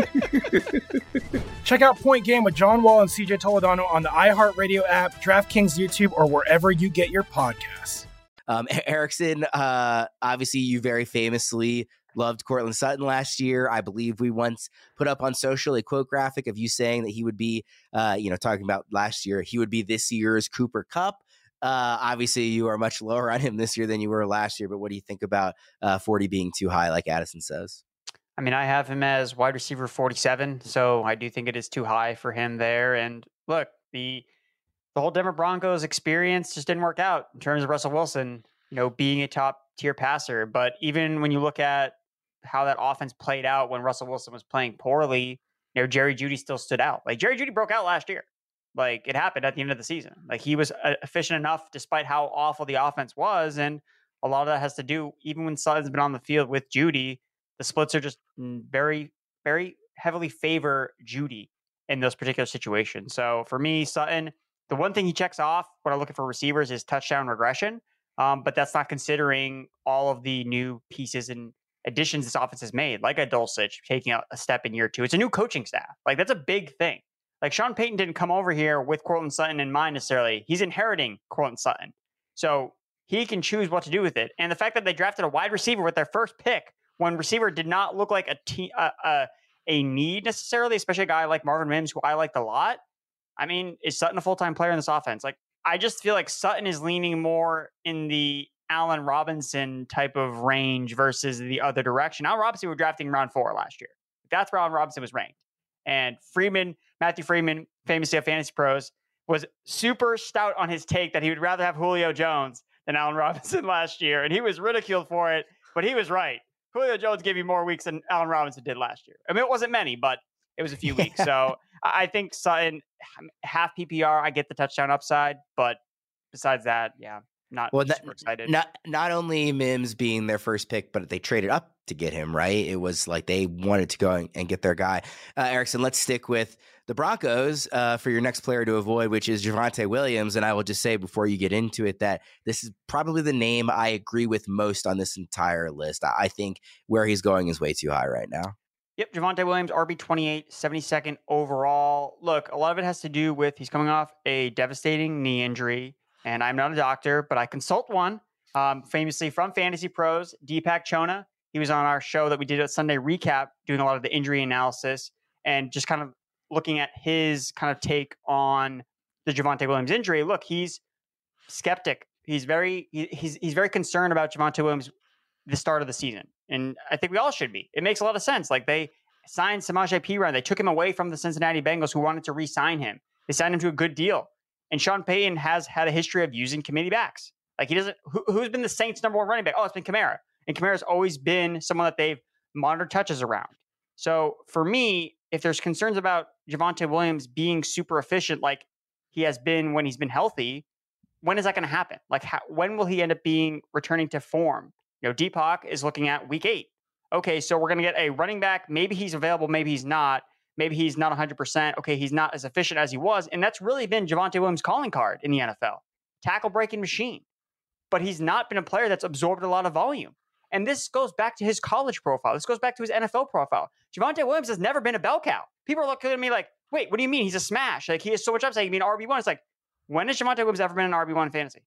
Check out Point Game with John Wall and CJ Toledano on the iHeartRadio app, DraftKings YouTube, or wherever you get your podcasts. Erickson, obviously you very famously loved Cortland Sutton last year. I believe we once put up on social a quote graphic of you saying that he would be, talking about last year, he would be this year's Cooper Kupp. Obviously you are much lower on him this year than you were last year, but what do you think about 40 being too high, like Addison says? I mean, I have him as wide receiver 47, so I do think it is too high for him there. And look, the whole Denver Broncos experience just didn't work out in terms of Russell Wilson, being a top tier passer. But even when you look at how that offense played out when Russell Wilson was playing poorly, Jerry Jeudy still stood out. Like Jerry Jeudy broke out last year. Like it happened at the end of the season. Like he was efficient enough despite how awful the offense was. And a lot of that has to do, even when Sutton's been on the field with Jeudy, the splits are just very, very heavily favor Jeudy in those particular situations. So for me, Sutton, the one thing he checks off when I'm looking for receivers is touchdown regression. But that's not considering all of the new pieces and additions this offense has made, like a Dulcich taking a step in year 2. It's a new coaching staff. Like that's a big thing. Like Sean Payton didn't come over here with Cortland Sutton in mind necessarily. He's inheriting Cortland Sutton. So he can choose what to do with it. And the fact that they drafted a wide receiver with their first pick when receiver did not look like a need necessarily, especially a guy like Marvin Mims, who I liked a lot. I mean, is Sutton a full-time player in this offense? Like, I just feel like Sutton is leaning more in the Allen Robinson type of range versus the other direction. Allen Robinson were drafting round 4 last year. That's where Allen Robinson was ranked. And Matthew Freeman, famously of Fantasy Pros, was super stout on his take that he would rather have Julio Jones than Allen Robinson last year. And he was ridiculed for it, but he was right. Julio Jones gave you more weeks than Allen Robinson did last year. I mean, it wasn't many, but it was a few weeks. So I think Sutton, half PPR, I get the touchdown upside. But besides that, yeah, not super excited. Not only Mims being their first pick, but they traded up to get him, right? It was like they wanted to go and get their guy. Erickson, let's stick with the Broncos for your next player to avoid, which is Javonte Williams. And I will just say before you get into it that this is probably the name I agree with most on this entire list. I think where he's going is way too high right now. Yep, Javonte Williams, RB28, 72nd overall. Look, a lot of it has to do with he's coming off a devastating knee injury. And I'm not a doctor, but I consult one, famously from Fantasy Pros, Deepak Chona. He was on our show that we did a Sunday recap, doing a lot of the injury analysis and just kind of looking at his kind of take on the Javonte Williams injury. Look, he's skeptic. He's very concerned about Javonte Williams the start of the season. And I think we all should be. It makes a lot of sense. Like, they signed Samaje Perine. They took him away from the Cincinnati Bengals, who wanted to re-sign him. They signed him to a good deal. And Sean Payton has had a history of using committee backs. Like, he doesn't, who's been the Saints' number 1 running back? Oh, it's been Kamara. And Kamara's always been someone that they've monitored touches around. So for me, if there's concerns about Javonte Williams being super efficient, like he has been when he's been healthy, when is that going to happen? Like, when will he end up returning to form? Deepak is looking at week 8. Okay, so we're going to get a running back. Maybe he's available. Maybe he's not. Maybe he's not 100%. Okay, he's not as efficient as he was. And that's really been Javonte Williams' calling card in the NFL. Tackle breaking machine. But he's not been a player that's absorbed a lot of volume. And this goes back to his college profile. This goes back to his NFL profile. Javonte Williams has never been a bell cow. People are looking at me like, wait, what do you mean? He's a smash. Like, he has so much upside. You mean RB1? It's like, when has Javonte Williams ever been an RB1 in fantasy?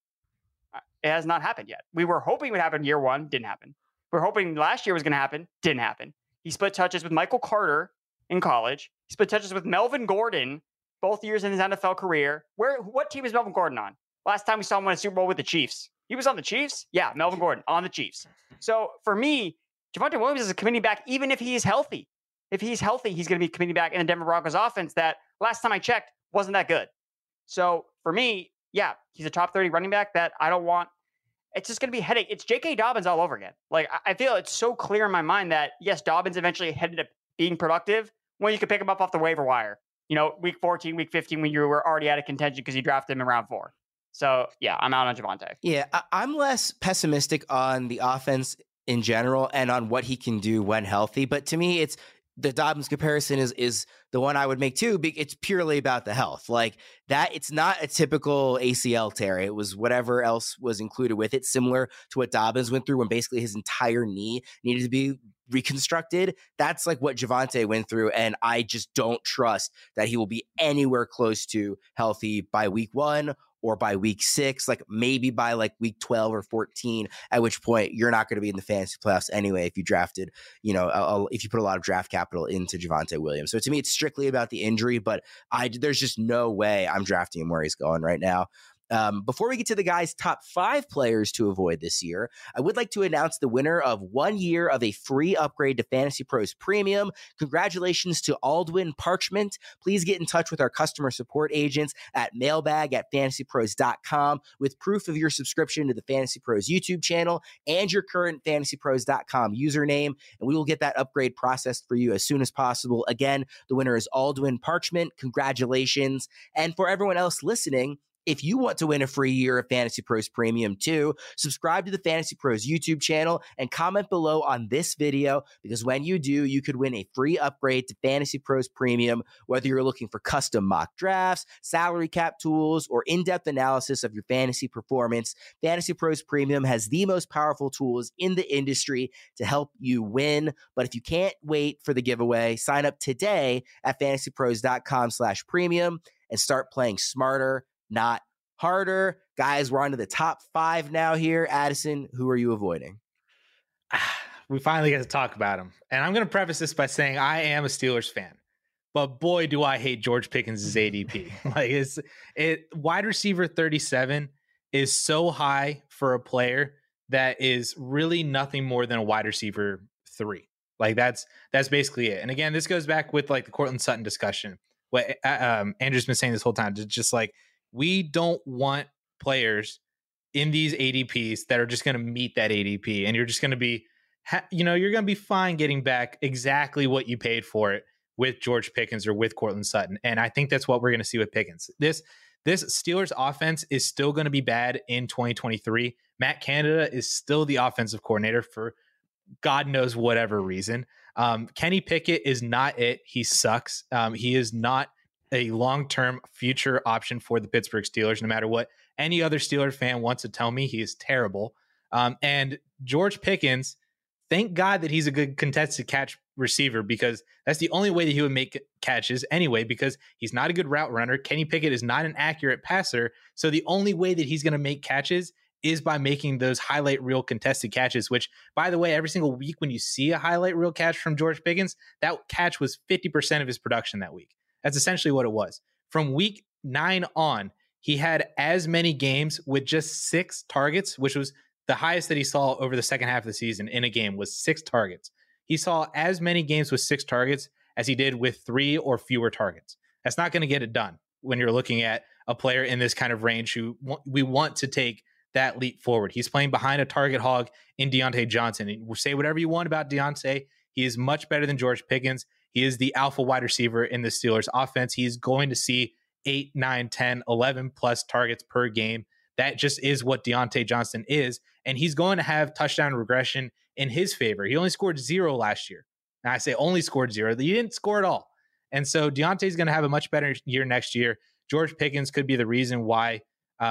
It has not happened yet. We were hoping it would happen year 1. Didn't happen. We were hoping last year was going to happen. Didn't happen. He split touches with Michael Carter in college. He split touches with Melvin Gordon both years in his NFL career. What team is Melvin Gordon on? Last time we saw him win a Super Bowl with the Chiefs. He was on the Chiefs? Yeah, Melvin Gordon on the Chiefs. So for me, Javonte Williams is a committee back even if he is healthy. If he's healthy, he's going to be a committee back in the Denver Broncos offense that last time I checked wasn't that good. So for me, yeah, he's a top 30 running back that I don't want. It's just going to be a headache. It's J.K. Dobbins all over again. Like, I feel it's so clear in my mind that, yes, Dobbins eventually ended up being productive when you could pick him up off the waiver wire. Week 14, week 15, when you were already out of contention because you drafted him in round 4. So, yeah, I'm out on Javonte. Yeah, I'm less pessimistic on the offense in general and on what he can do when healthy. But to me, it's the Dobbins comparison is the one I would make too. It's purely about the health. Like that, it's not a typical ACL tear. It was whatever else was included with it, similar to what Dobbins went through when basically his entire knee needed to be reconstructed. That's like what Javonte went through, and I just don't trust that he will be anywhere close to healthy by week 1 or by week 6, like maybe by like week 12 or 14, at which point you're not going to be in the fantasy playoffs anyway if you drafted, if you put a lot of draft capital into Javonte Williams. So to me, it's strictly about the injury, but there's just no way I'm drafting him where he's going right now. Before we get to the guys' top 5 players to avoid this year, I would like to announce the winner of 1 year of a free upgrade to Fantasy Pros Premium. Congratulations to Aldwin Parchment. Please get in touch with our customer support agents at mailbag@fantasypros.com with proof of your subscription to the Fantasy Pros YouTube channel and your current fantasypros.com username, and we will get that upgrade processed for you as soon as possible. Again, the winner is Aldwin Parchment. Congratulations. And for everyone else listening, if you want to win a free year of Fantasy Pros Premium too, subscribe to the Fantasy Pros YouTube channel and comment below on this video, because when you do, you could win a free upgrade to Fantasy Pros Premium, whether you're looking for custom mock drafts, salary cap tools, or in-depth analysis of your fantasy performance. Fantasy Pros Premium has the most powerful tools in the industry to help you win. But if you can't wait for the giveaway, sign up today at fantasypros.com/premium and start playing smarter, not harder. Guys, we're on to the top 5 now here. Addison, who are you avoiding? We finally get to talk about him. And I'm going to preface this by saying I am a Steelers fan, but boy, do I hate George Pickens' ADP. Wide receiver 37 is so high for a player that is really nothing more than a wide receiver 3. Like that's basically it. And again, this goes back with like the Courtland Sutton discussion. What Andrew's been saying this whole time, just like, we don't want players in these ADPs that are just going to meet that ADP. And you're just going to be, you're going to be fine getting back exactly what you paid for it with George Pickens or with Courtland Sutton. And I think that's what we're going to see with Pickens. This Steelers offense is still going to be bad in 2023. Matt Canada is still the offensive coordinator for God knows whatever reason. Kenny Pickett is not it. He sucks. He is not a long-term future option for the Pittsburgh Steelers, no matter what any other Steelers fan wants to tell me. He is terrible. And George Pickens, thank God that he's a good contested catch receiver, because that's the only way that he would make catches anyway, because he's not a good route runner. Kenny Pickett is not an accurate passer. So the only way that he's going to make catches is by making those highlight reel contested catches, which, by the way, every single week when you see a highlight reel catch from George Pickens, that catch was 50% of his production that week. That's essentially what it was. From week 9 on, he had as many games with just 6 targets, which was the highest that he saw over the second half of the season in a game was 6 targets. He saw as many games with 6 targets as he did with 3 or fewer targets. That's not going to get it done when you're looking at a player in this kind of range who we want to take that leap forward. He's playing behind a target hog in Deontay Johnson. And say whatever you want about Deontay. He is much better than George Pickens. He is the alpha wide receiver in the Steelers offense. He's going to see 8, 9, 10, 11 plus targets per game. That just is what Deontay Johnson is. And he's going to have touchdown regression in his favor. He only scored 0 last year. And I say only scored 0. He didn't score at all. And so Deontay's going to have a much better year next year. George Pickens could be the reason why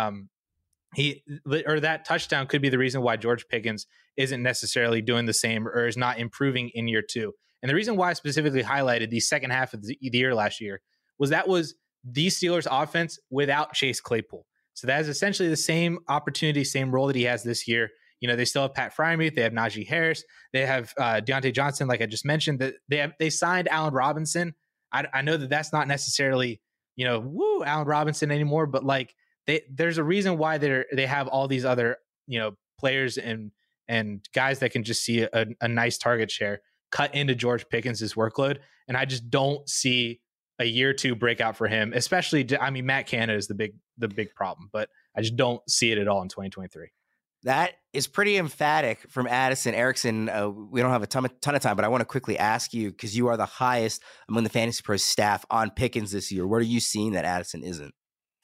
that touchdown could be the reason why George Pickens isn't necessarily doing the same or is not improving in year 2. And the reason why I specifically highlighted the second half of the year last year was that was the Steelers offense without Chase Claypool. So that is essentially the same opportunity, same role that he has this year. You know, they still have Pat Freiermuth, they have Najee Harris, they have Deontay Johnson, like I just mentioned. That they signed Allen Robinson. I know that that's not necessarily, Allen Robinson anymore, but like there's a reason why they have all these other, players and guys that can just see a nice target share cut into George Pickens' workload. And I just don't see a year 2 breakout for him, especially, Matt Canada is the big problem, but I just don't see it at all in 2023. That is pretty emphatic from Addison Erickson. We don't have a ton of time, but I want to quickly ask you, because you are the highest among the Fantasy Pros staff on Pickens this year. What are you seeing that Addison isn't?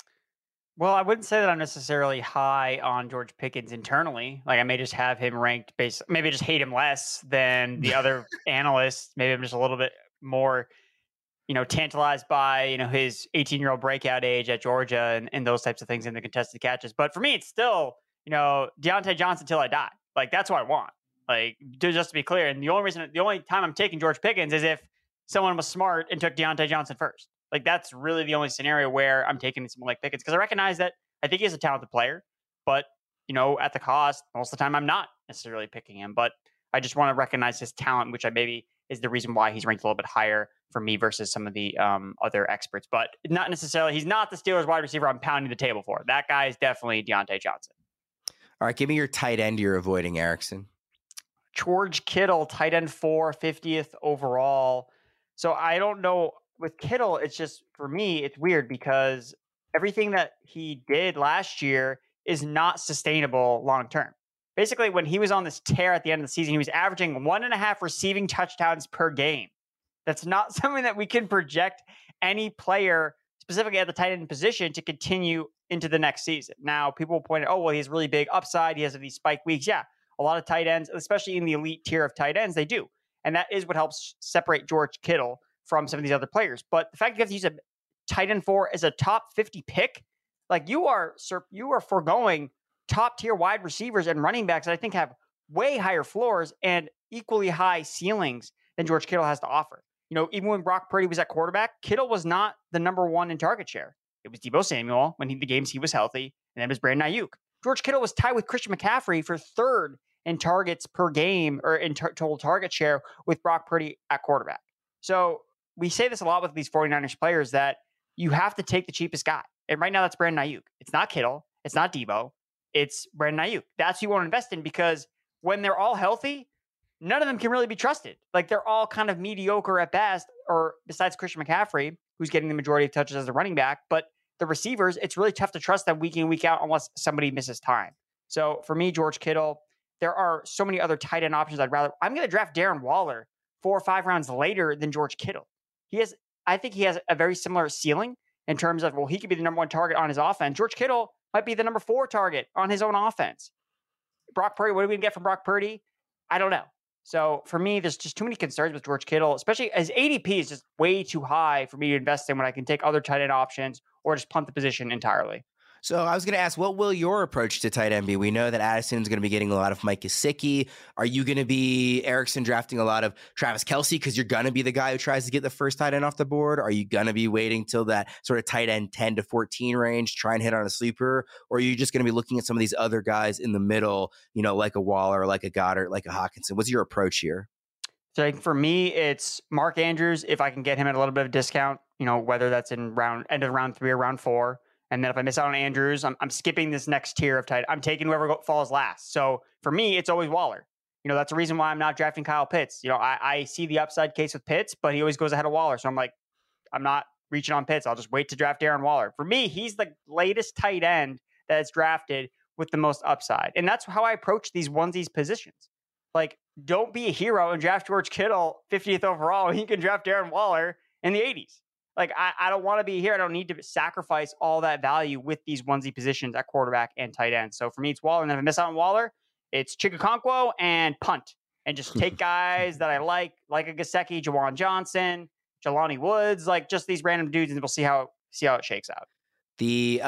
Well, I wouldn't say that I'm necessarily high on George Pickens internally. Like I may just have him ranked maybe just hate him less than the other analysts. Maybe I'm just a little bit more, tantalized by, his 18-year-old breakout age at Georgia and those types of things in the contested catches. But for me, it's still, Deontay Johnson till I die. Like that's what I want. Like just to be clear. And the only time I'm taking George Pickens is if someone was smart and took Deontay Johnson first. Like that's really the only scenario where I'm taking someone like Pickens, because I recognize that I think he's a talented player, but at the cost, most of the time I'm not necessarily picking him. But I just want to recognize his talent, which I maybe is the reason why he's ranked a little bit higher for me versus some of the other experts. But not necessarily, he's not the Steelers wide receiver I'm pounding the table for. That guy is definitely Deontay Johnson. All right, give me your tight end you're avoiding, Erickson. George Kittle, tight end 4, 50th overall. So I don't know. With Kittle, it's just, for me, it's weird because everything that he did last year is not sustainable long term. Basically, when he was on this tear at the end of the season, he was averaging 1.5 receiving touchdowns per game. That's not something that we can project any player, specifically at the tight end position, to continue into the next season. Now, people will point out, he has really big upside. He has these spike weeks. Yeah, a lot of tight ends, especially in the elite tier of tight ends, they do. And that is what helps separate George Kittle from some of these other players. But the fact that you have to use a tight end 4 as a top 50 pick, like you are foregoing top tier wide receivers and running backs that I think have way higher floors and equally high ceilings than George Kittle has to offer. Even when Brock Purdy was at quarterback, Kittle was not the number 1 in target share. It was Deebo Samuel when the games he was healthy, and then it was Brandon Ayuk. George Kittle was tied with Christian McCaffrey for 3rd in targets per game or in total target share with Brock Purdy at quarterback. So we say this a lot with these 49ers players that you have to take the cheapest guy. And right now that's Brandon Ayuk. It's not Kittle. It's not Deebo. It's Brandon Ayuk. That's who you want to invest in, because when they're all healthy, none of them can really be trusted. Like they're all kind of mediocre at best, or besides Christian McCaffrey, who's getting the majority of touches as a running back. But the receivers, it's really tough to trust them week in, week out unless somebody misses time. So for me, George Kittle, there are so many other tight end options I'm going to draft Darren Waller 4 or 5 rounds later than George Kittle. I think he has a very similar ceiling in terms of, he could be the number 1 target on his offense. George Kittle might be the number 4 target on his own offense. Brock Purdy, what are we going to get from Brock Purdy? I don't know. So for me, there's just too many concerns with George Kittle, especially as ADP is just way too high for me to invest in when I can take other tight end options or just punt the position entirely. So I was going to ask, what will your approach to tight end be? We know that Addison's going to be getting a lot of Mike Gesicki. Are you going to be, Erickson, drafting a lot of Travis Kelce because you're going to be the guy who tries to get the first tight end off the board? Are you going to be waiting till that sort of tight end 10 to 14 range, try and hit on a sleeper? Or are you just going to be looking at some of these other guys in the middle, like a Waller, like a Goddard, like a Hockenson? What's your approach here? So for me, it's Mark Andrews. If I can get him at a little bit of a discount, whether that's in end of round 3 or round 4. And then if I miss out on Andrews, I'm skipping this next tier of tight. I'm taking whoever falls last. So for me, it's always Waller. That's the reason why I'm not drafting Kyle Pitts. I see the upside case with Pitts, but he always goes ahead of Waller. So I'm like, I'm not reaching on Pitts. I'll just wait to draft Darren Waller. For me, he's the latest tight end that is drafted with the most upside. And that's how I approach these onesies positions. Like, don't be a hero and draft George Kittle 50th overall. You can draft Darren Waller in the 80s. Like, I don't want to be here. I don't need to sacrifice all that value with these onesie positions at quarterback and tight end. So for me, it's Waller. And then if I miss out on Waller, it's Chigga and punt. And just take guys that I like a Gesicki, Jawan Johnson, Jelani Woods, like just these random dudes, and we'll see how it shakes out. The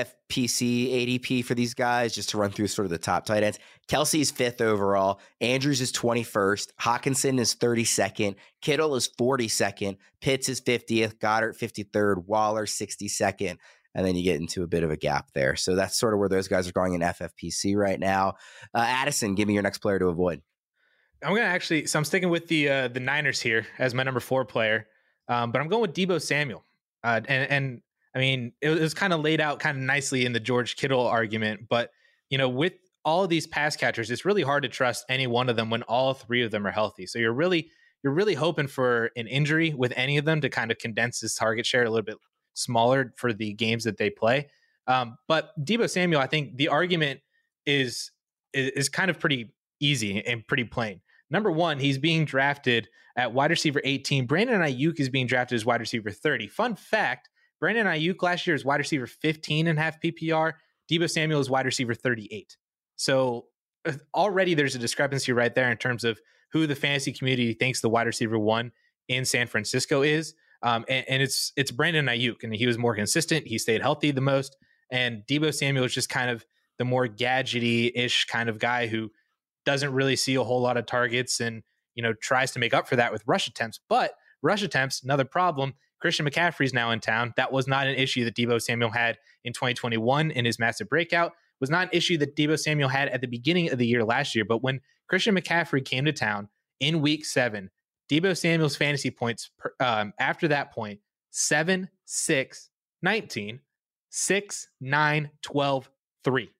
FFPC ADP for these guys, just to run through sort of the top tight ends. Kelsey's 5th overall. Andrews is 21st. Hawkinson is 32nd. Kittle is 42nd. Pitts is 50th. Goddard 53rd. Waller 62nd. And then you get into a bit of a gap there. So that's sort of where those guys are going in FFPC right now. Addison, give me your next player to avoid. I'm sticking with the Niners here as my number 4 player. But I'm going with Deebo Samuel. And I mean, it was kind of laid out kind of nicely in the George Kittle argument, but with all of these pass catchers, it's really hard to trust any one of them when all 3 of them are healthy. So you're really hoping for an injury with any of them to kind of condense his target share a little bit smaller for the games that they play. But Deebo Samuel, I think the argument is kind of pretty easy and pretty plain. Number 1, he's being drafted at wide receiver 18. Brandon Ayuk is being drafted as wide receiver 30. Fun fact, Brandon Ayuk last year is wide receiver 15 in half PPR. Deebo Samuel is wide receiver 38. So already there's a discrepancy right there in terms of who the fantasy community thinks the wide receiver 1 in San Francisco is. And it's Brandon Ayuk, and he was more consistent. He stayed healthy the most. And Deebo Samuel is just kind of the more gadgety-ish kind of guy who doesn't really see a whole lot of targets and, tries to make up for that with rush attempts. But rush attempts, another problem. Christian McCaffrey's now in town. That was not an issue that Deebo Samuel had in 2021 in his massive breakout. Was not an issue that Deebo Samuel had at the beginning of the year last year. But when Christian McCaffrey came to town in week 7, Deebo Samuel's fantasy points after that point, 7, 6, 19, 6, 9, 12, 3.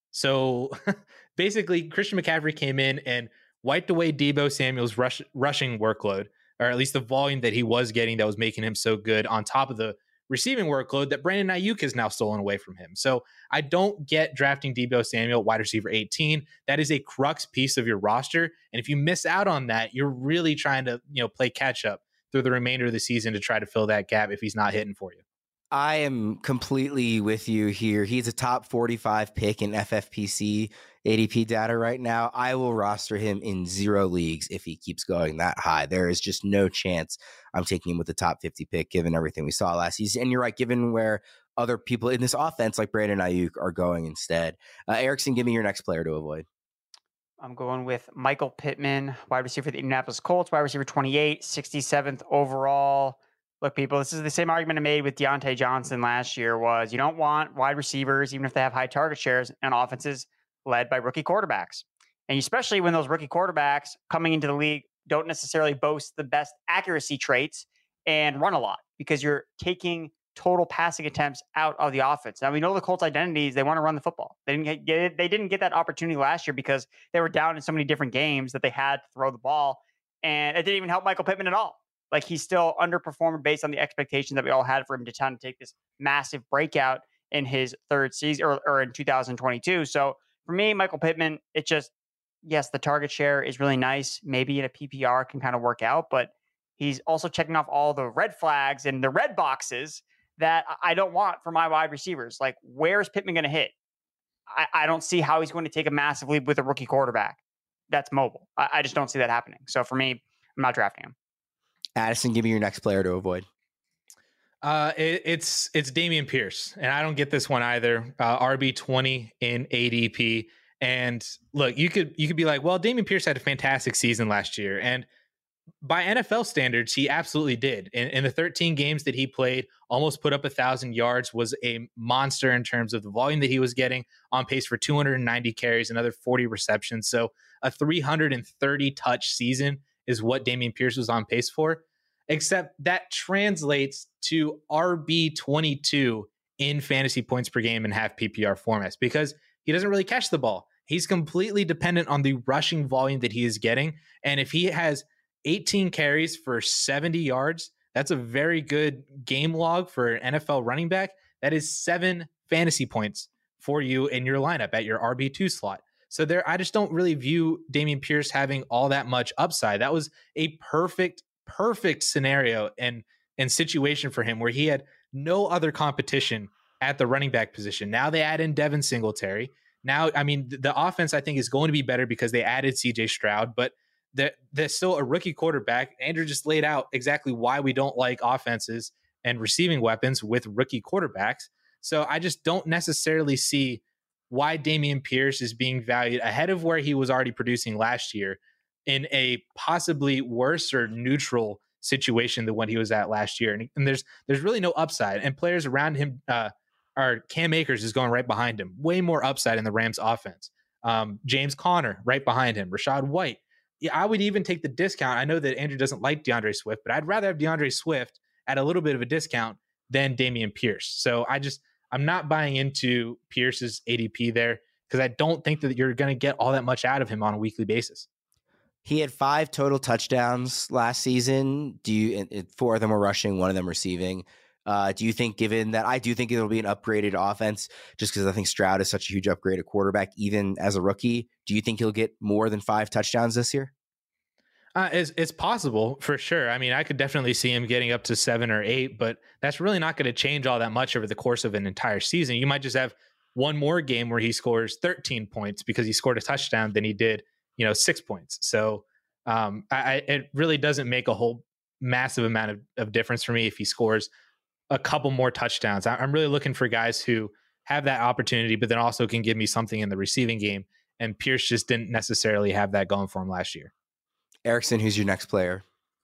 So basically, Christian McCaffrey came in and wiped away Deebo Samuel's rushing workload, or at least the volume that he was getting that was making him so good, on top of the receiving workload that Brandon Ayuk has now stolen away from him. So I don't get drafting Deebo Samuel, wide receiver 18. That is a crux piece of your roster. And if you miss out on that, you're really trying to, play catch up through the remainder of the season to try to fill that gap if he's not hitting for you. I am completely with you here. He's a top 45 pick in FFPC ADP data right now. I will roster him in 0 leagues if he keeps going that high. There is just no chance I'm taking him with the top 50 pick, given everything we saw last season. And you're right, given where other people in this offense like Brandon Ayuk are going instead. Erickson, give me your next player to avoid. I'm going with Michael Pittman, wide receiver for the Indianapolis Colts, wide receiver 28, 67th overall. Look, people, this is the same argument I made with Deontay Johnson last year. Was you don't want wide receivers, even if they have high target shares, and offenses led by rookie quarterbacks. And especially when those rookie quarterbacks coming into the league don't necessarily boast the best accuracy traits and run a lot, because you're taking total passing attempts out of the offense. Now, we know the Colts' identity is they want to run the football. They didn't get that opportunity last year because they were down in so many different games that they had to throw the ball. And it didn't even help Michael Pittman at all. Like, he still underperformed based on the expectations that we all had for him to try to take this massive breakout in his 3rd season or in 2022. So for me, Michael Pittman, it just, yes, the target share is really nice. Maybe in a PPR can kind of work out, but he's also checking off all the red flags and the red boxes that I don't want for my wide receivers. Like, where's Pittman going to hit? I don't see how he's going to take a massive lead with a rookie quarterback that's mobile. I just don't see that happening. So for me, I'm not drafting him. Addison, give me your next player to avoid. It's Dameon Pierce, and I don't get this one either. RB20 in ADP, and look, you could be like, well, Dameon Pierce had a fantastic season last year, and by NFL standards, he absolutely did. In the 13 games that he played, almost put up 1,000 yards, was a monster in terms of the volume that he was getting, on pace for 290 carries, another 40 receptions. So a 330 touch season is what Dameon Pierce was on pace for, except that translates to RB22 in fantasy points per game and half PPR formats because he doesn't really catch the ball. He's completely dependent on the rushing volume that he is getting. And if he has 18 carries for 70 yards, that's a very good game log for an NFL running back. That is 7 fantasy points for you in your lineup at your RB2 slot. So I just don't really view Dameon Pierce having all that much upside. That was a perfect scenario and situation for him where he had no other competition at the running back position. Now they add in Devin Singletary. Now, I mean, the offense I think is going to be better because they added CJ Stroud, but they're still a rookie quarterback. Andrew just laid out exactly why we don't like offenses and receiving weapons with rookie quarterbacks. So I just don't necessarily see why Dameon Pierce is being valued ahead of where he was already producing last year in a possibly worse or neutral situation than what he was at last year. And there's really no upside. And players around him, Cam Akers is going right behind him. Way more upside in the Rams offense. James Conner right behind him. Rashad White. Yeah, I would even take the discount. I know that Andrew doesn't like DeAndre Swift, but I'd rather have DeAndre Swift at a little bit of a discount than Dameon Pierce. So I'm not buying into Pierce's ADP there because I don't think that you're going to get all that much out of him on a weekly basis. He had 5 total touchdowns last season. 4 of them were rushing, 1 of them receiving. Do you think, given that I do think it'll be an upgraded offense, just because I think Stroud is such a huge upgrade at quarterback, even as a rookie, do you think he'll get more than 5 touchdowns this year? It's possible for sure. I mean, I could definitely see him getting up to 7 or 8, but that's really not going to change all that much over the course of an entire season. You might just have one more game where he scores 13 points because he scored a touchdown than he did, 6 points. So it really doesn't make a whole massive amount of difference for me if he scores a couple more touchdowns. I'm really looking for guys who have that opportunity, but then also can give me something in the receiving game. And Pierce just didn't necessarily have that going for him last year. Erickson, who's your next player?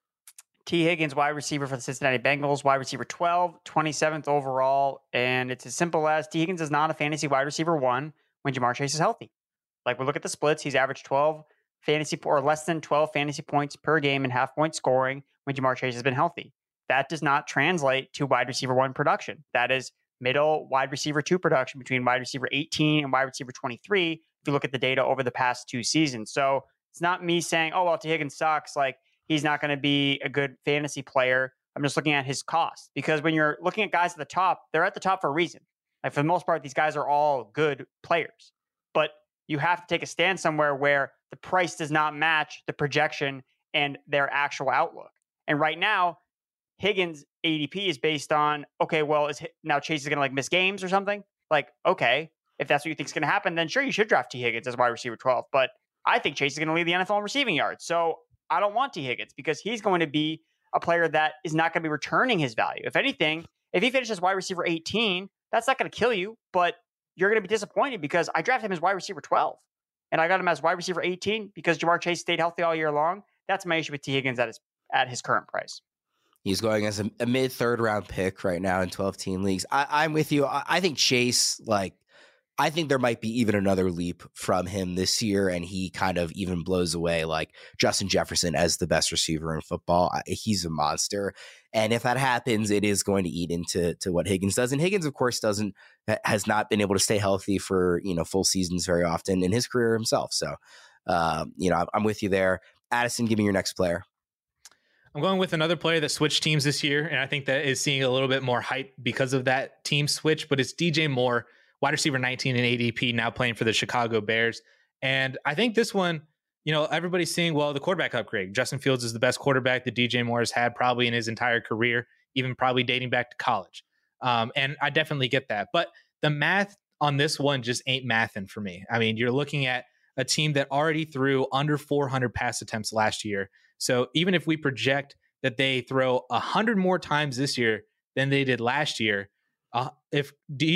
T. Higgins, wide receiver for the Cincinnati Bengals, wide receiver 12, 27th overall. And it's as simple as T. Higgins is not a fantasy wide receiver 1 when Ja'Marr Chase is healthy. Like, we look at the splits, he's averaged 12 fantasy or less than 12 fantasy points per game and half-point scoring when Ja'Marr Chase has been healthy. That does not translate to wide receiver 1 production. That is middle wide receiver 2 production between wide receiver 18 and wide receiver 23 if you look at the data over the past 2 seasons. So it's not me saying, oh, well, T. Higgins sucks. Like, he's not going to be a good fantasy player. I'm just looking at his cost, because when you're looking at guys at the top, they're at the top for a reason. Like, for the most part, these guys are all good players, but you have to take a stand somewhere where the price does not match the projection and their actual outlook. And right now, Higgins' ADP is based on, okay, well, now Chase is going to miss games or something? Like, okay, if that's what you think is going to happen, then sure, you should draft T. Higgins as wide receiver 12. But I think Chase is going to lead the NFL in receiving yards. So I don't want T. Higgins because he's going to be a player that is not going to be returning his value. If anything, if he finishes wide receiver 18, that's not going to kill you, but you're going to be disappointed because I drafted him as wide receiver 12 and I got him as wide receiver 18 because Ja'Marr Chase stayed healthy all year long. That's my issue with T. Higgins at his current price. He's going as a mid-third round pick right now in 12-team leagues. I'm with you. I think Chase, I think there might be even another leap from him this year, and he kind of even blows away Justin Jefferson as the best receiver in football. He's a monster. And if that happens, it is going to eat into what Higgins does. And Higgins, of course, has not been able to stay healthy for, full seasons very often in his career himself. So, I'm with you there. Addison, give me your next player. I'm going with another player that switched teams this year, and I think that is seeing a little bit more hype because of that team switch, but it's DJ Moore, wide receiver 19 in ADP, now playing for the Chicago Bears. And I think this one, everybody's seeing, the quarterback upgrade. Justin Fields is the best quarterback that DJ Moore has had probably in his entire career, even probably dating back to college. And I definitely get that. But the math on this one just ain't mathing for me. I mean, you're looking at a team that already threw under 400 pass attempts last year. So even if we project that they throw 100 more times this year than they did last year, if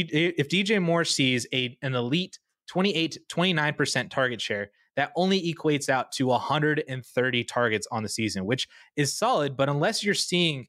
DJ Moore sees an elite 28-29% target share, that only equates out to 130 targets on the season, which is solid. But unless you're seeing,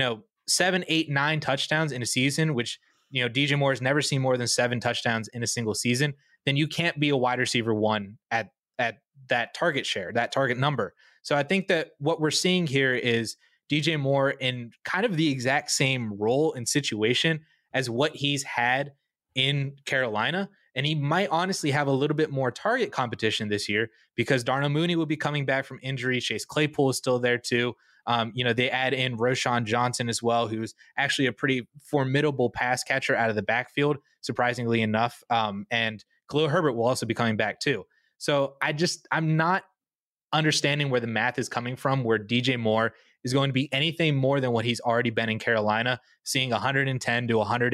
7, 8, 9 touchdowns in a season, which, DJ Moore has never seen more than 7 touchdowns in a single season, then you can't be a wide receiver 1 at that target share, that target number. So I think that what we're seeing here is DJ Moore in kind of the exact same role and situation as what he's had in Carolina. And he might honestly have a little bit more target competition this year because Darnell Mooney will be coming back from injury. Chase Claypool is still there too. They add in Roschon Johnson as well, who's actually a pretty formidable pass catcher out of the backfield, surprisingly enough. And Khalil Herbert will also be coming back too. So I'm not understanding where the math is coming from, where DJ Moore is going to be anything more than what he's already been in Carolina, seeing 110 to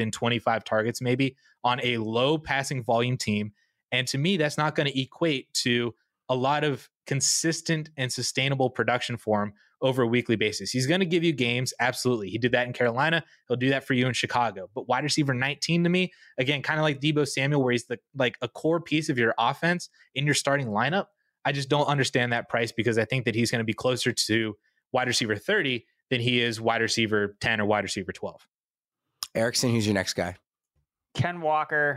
125 targets maybe on a low passing volume team. And to me, that's not going to equate to a lot of consistent and sustainable production for him over a weekly basis. He's going to give you games. Absolutely. He did that in Carolina. He'll do that for you in Chicago. But wide receiver 19 to me, again, kind of like Deebo Samuel, where he's like a core piece of your offense in your starting lineup. I just don't understand that price because I think that he's going to be closer to wide receiver 30 than he is wide receiver 10 or wide receiver 12. Erickson, who's your next guy? Ken Walker,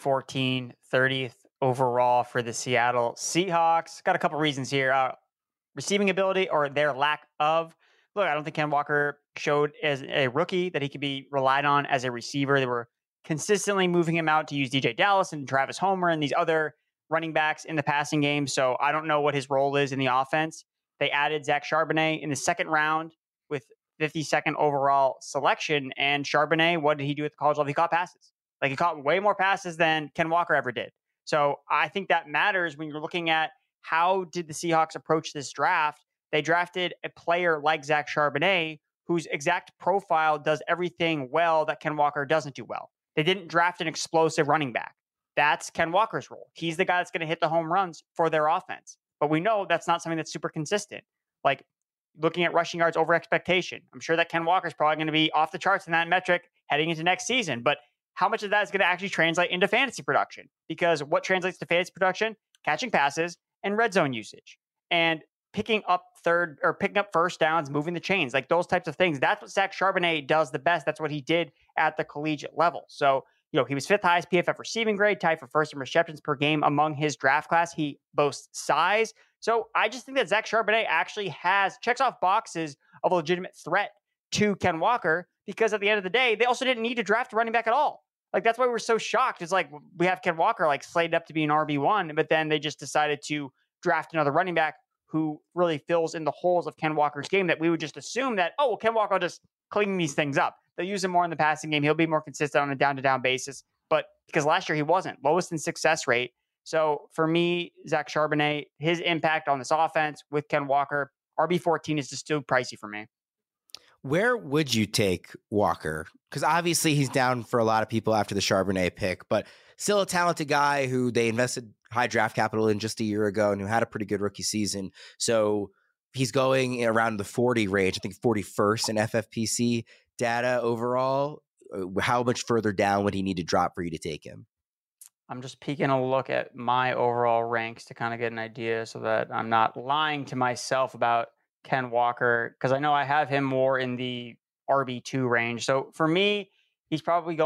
RB14, 30th overall for the Seattle Seahawks. Got a couple reasons here. Receiving ability or their lack of. Look, I don't think Ken Walker showed as a rookie that he could be relied on as a receiver. They were consistently moving him out to use DJ Dallas and Travis Homer and these other running backs in the passing game. So I don't know what his role is in the offense. They added Zach Charbonnet in the second round with 52nd overall selection. And Charbonnet, what did he do at the college level? He caught passes. Like, he caught way more passes than Ken Walker ever did. So I think that matters when you're looking at how did the Seahawks approach this draft. They drafted a player like Zach Charbonnet, whose exact profile does everything well that Ken Walker doesn't do well. They didn't draft an explosive running back. That's Ken Walker's role. He's the guy that's going to hit the home runs for their offense. But we know that's not something that's super consistent. Like, looking at rushing yards over expectation, I'm sure that Ken Walker's probably going to be off the charts in that metric heading into next season. But how much of that is going to actually translate into fantasy production? Because what translates to fantasy production? Catching passes and red zone usage and picking up first downs, moving the chains, like those types of things. That's what Zach Charbonnet does the best. That's what he did at the collegiate level. So, he was 5th highest PFF receiving grade, tied for first in receptions per game among his draft class. He boasts size. So I just think that Zach Charbonnet actually checks off boxes of a legitimate threat to Ken Walker, because at the end of the day, they also didn't need to draft a running back at all. Like, that's why we're so shocked. It's like, we have Ken Walker like slated up to be an RB1, but then they just decided to draft another running back who really fills in the holes of Ken Walker's game, that we would just assume that, Ken Walker will just clean these things up. They'll use him more in the passing game. He'll be more consistent on a down-to-down basis. But because last year he wasn't, lowest in success rate. So for me, Zach Charbonnet, his impact on this offense with Ken Walker, RB14 is just too pricey for me. Where would you take Walker? Because obviously he's down for a lot of people after the Charbonnet pick, but still a talented guy who they invested high draft capital in just a year ago and who had a pretty good rookie season. So he's going around the 40 range, I think 41st in FFPC data overall. How much further down would he need to drop for you to take him? I'm just peeking a look at my overall ranks to kind of get an idea so that I'm not lying to myself about Ken Walker, because I know I have him more in the RB2 range. So for me, he's got to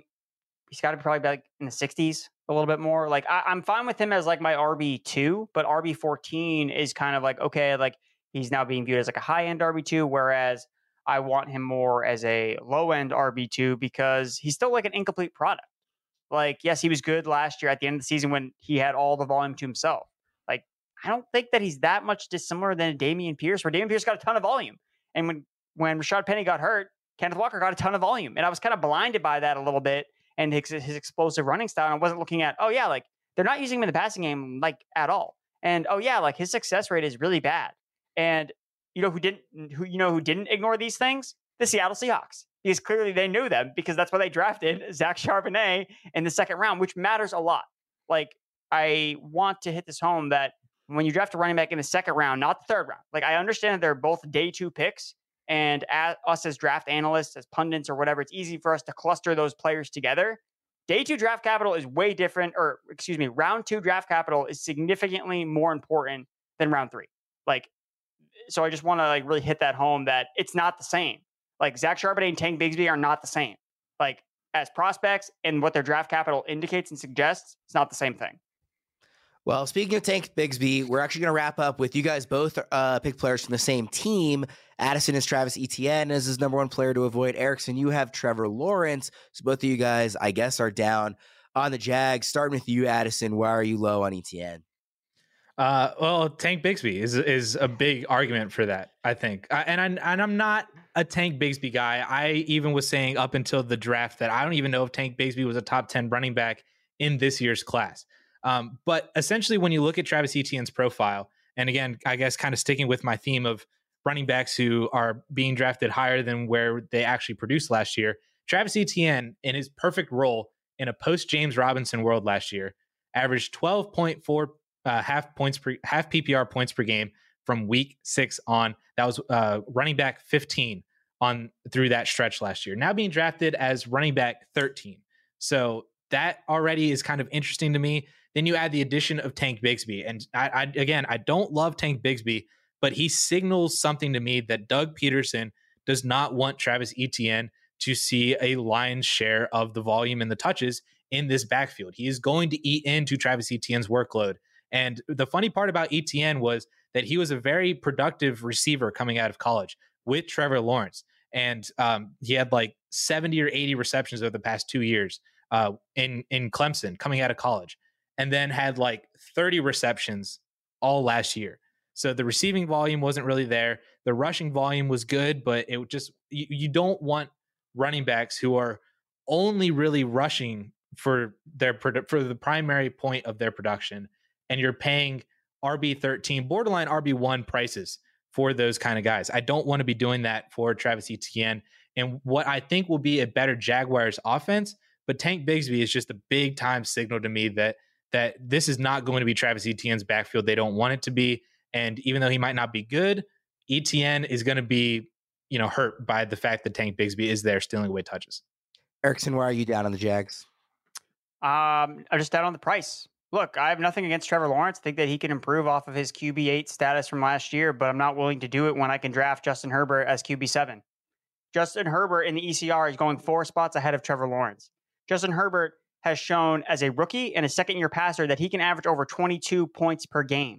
be probably like in the 60s a little bit more. Like, I'm fine with him as like my RB2, but RB14 is kind of like, okay, like he's now being viewed as like a high-end RB2, whereas I want him more as a low-end RB2 because he's still like an incomplete product. Like, yes, he was good last year at the end of the season when he had all the volume to himself. Like, I don't think that he's that much dissimilar than Dameon Pierce, where Dameon Pierce got a ton of volume. And when Rashad Penny got hurt, Kenneth Walker got a ton of volume. And I was kind of blinded by that a little bit and his explosive running style. And I wasn't looking at, like they're not using him in the passing game like at all. And like his success rate is really bad. And who didn't ignore these things? The Seattle Seahawks. Because clearly they knew them, because that's why they drafted Zach Charbonnet in the second round, which matters a lot. Like, I want to hit this home that when you draft a running back in the second round, not the third round, like, I understand that they're both day 2 picks, and us as draft analysts, as pundits or whatever, it's easy for us to cluster those players together. Day 2 draft capital is way different, round 2 draft capital is significantly more important than round 3. Like, so I just want to really hit that home that it's not the same. Like, Zach Charbonnet and Tank Bigsby are not the same. Like, as prospects and what their draft capital indicates and suggests, it's not the same thing. Well, speaking of Tank Bigsby, we're actually going to wrap up with you guys both pick players from the same team. Addison is Travis Etienne as his number one player to avoid. Erickson, you have Trevor Lawrence. So both of you guys, I guess, are down on the Jags. Starting with you, Addison, why are you low on Etienne? Well, Tank Bigsby is a big argument for that, I think. I'm not a Tank Bigsby guy. I even was saying up until the draft that I don't even know if Tank Bigsby was a top 10 running back in this year's class. But essentially, when you look at Travis Etienne's profile, and again, I guess kind of sticking with my theme of running backs who are being drafted higher than where they actually produced last year, Travis Etienne, in his perfect role in a post-James Robinson world last year, averaged 12.4 half PPR points per game from week 6 on. That was running back 15 on through that stretch last year. Now being drafted as running back 13. So that already is kind of interesting to me. Then you add the addition of Tank Bigsby. And I don't love Tank Bigsby, but he signals something to me that Doug Peterson does not want Travis Etienne to see a lion's share of the volume and the touches in this backfield. He is going to eat into Travis Etienne's workload. And the funny part about Etienne was that he was a very productive receiver coming out of college with Trevor Lawrence. And he had like 70 or 80 receptions over the past 2 years in Clemson coming out of college, and then had like 30 receptions all last year. So the receiving volume wasn't really there. The rushing volume was good, but it just, you don't want running backs who are only really rushing for the primary point of their production. And you're paying RB13, borderline RB1 prices for those kind of guys. I don't want to be doing that for Travis Etienne and what I think will be a better Jaguars offense. But Tank Bigsby is just a big time signal to me that this is not going to be Travis Etienne's backfield. They don't want it to be. And even though he might not be good, Etienne is going to be, hurt by the fact that Tank Bigsby is there stealing away touches. Erickson, why are you down on the Jags? I'm just down on the price. Look, I have nothing against Trevor Lawrence. I think that he can improve off of his QB8 status from last year, but I'm not willing to do it when I can draft Justin Herbert as QB7. Justin Herbert in the ECR is going 4 spots ahead of Trevor Lawrence. Justin Herbert has shown as a rookie and a second-year passer that he can average over 22 points per game.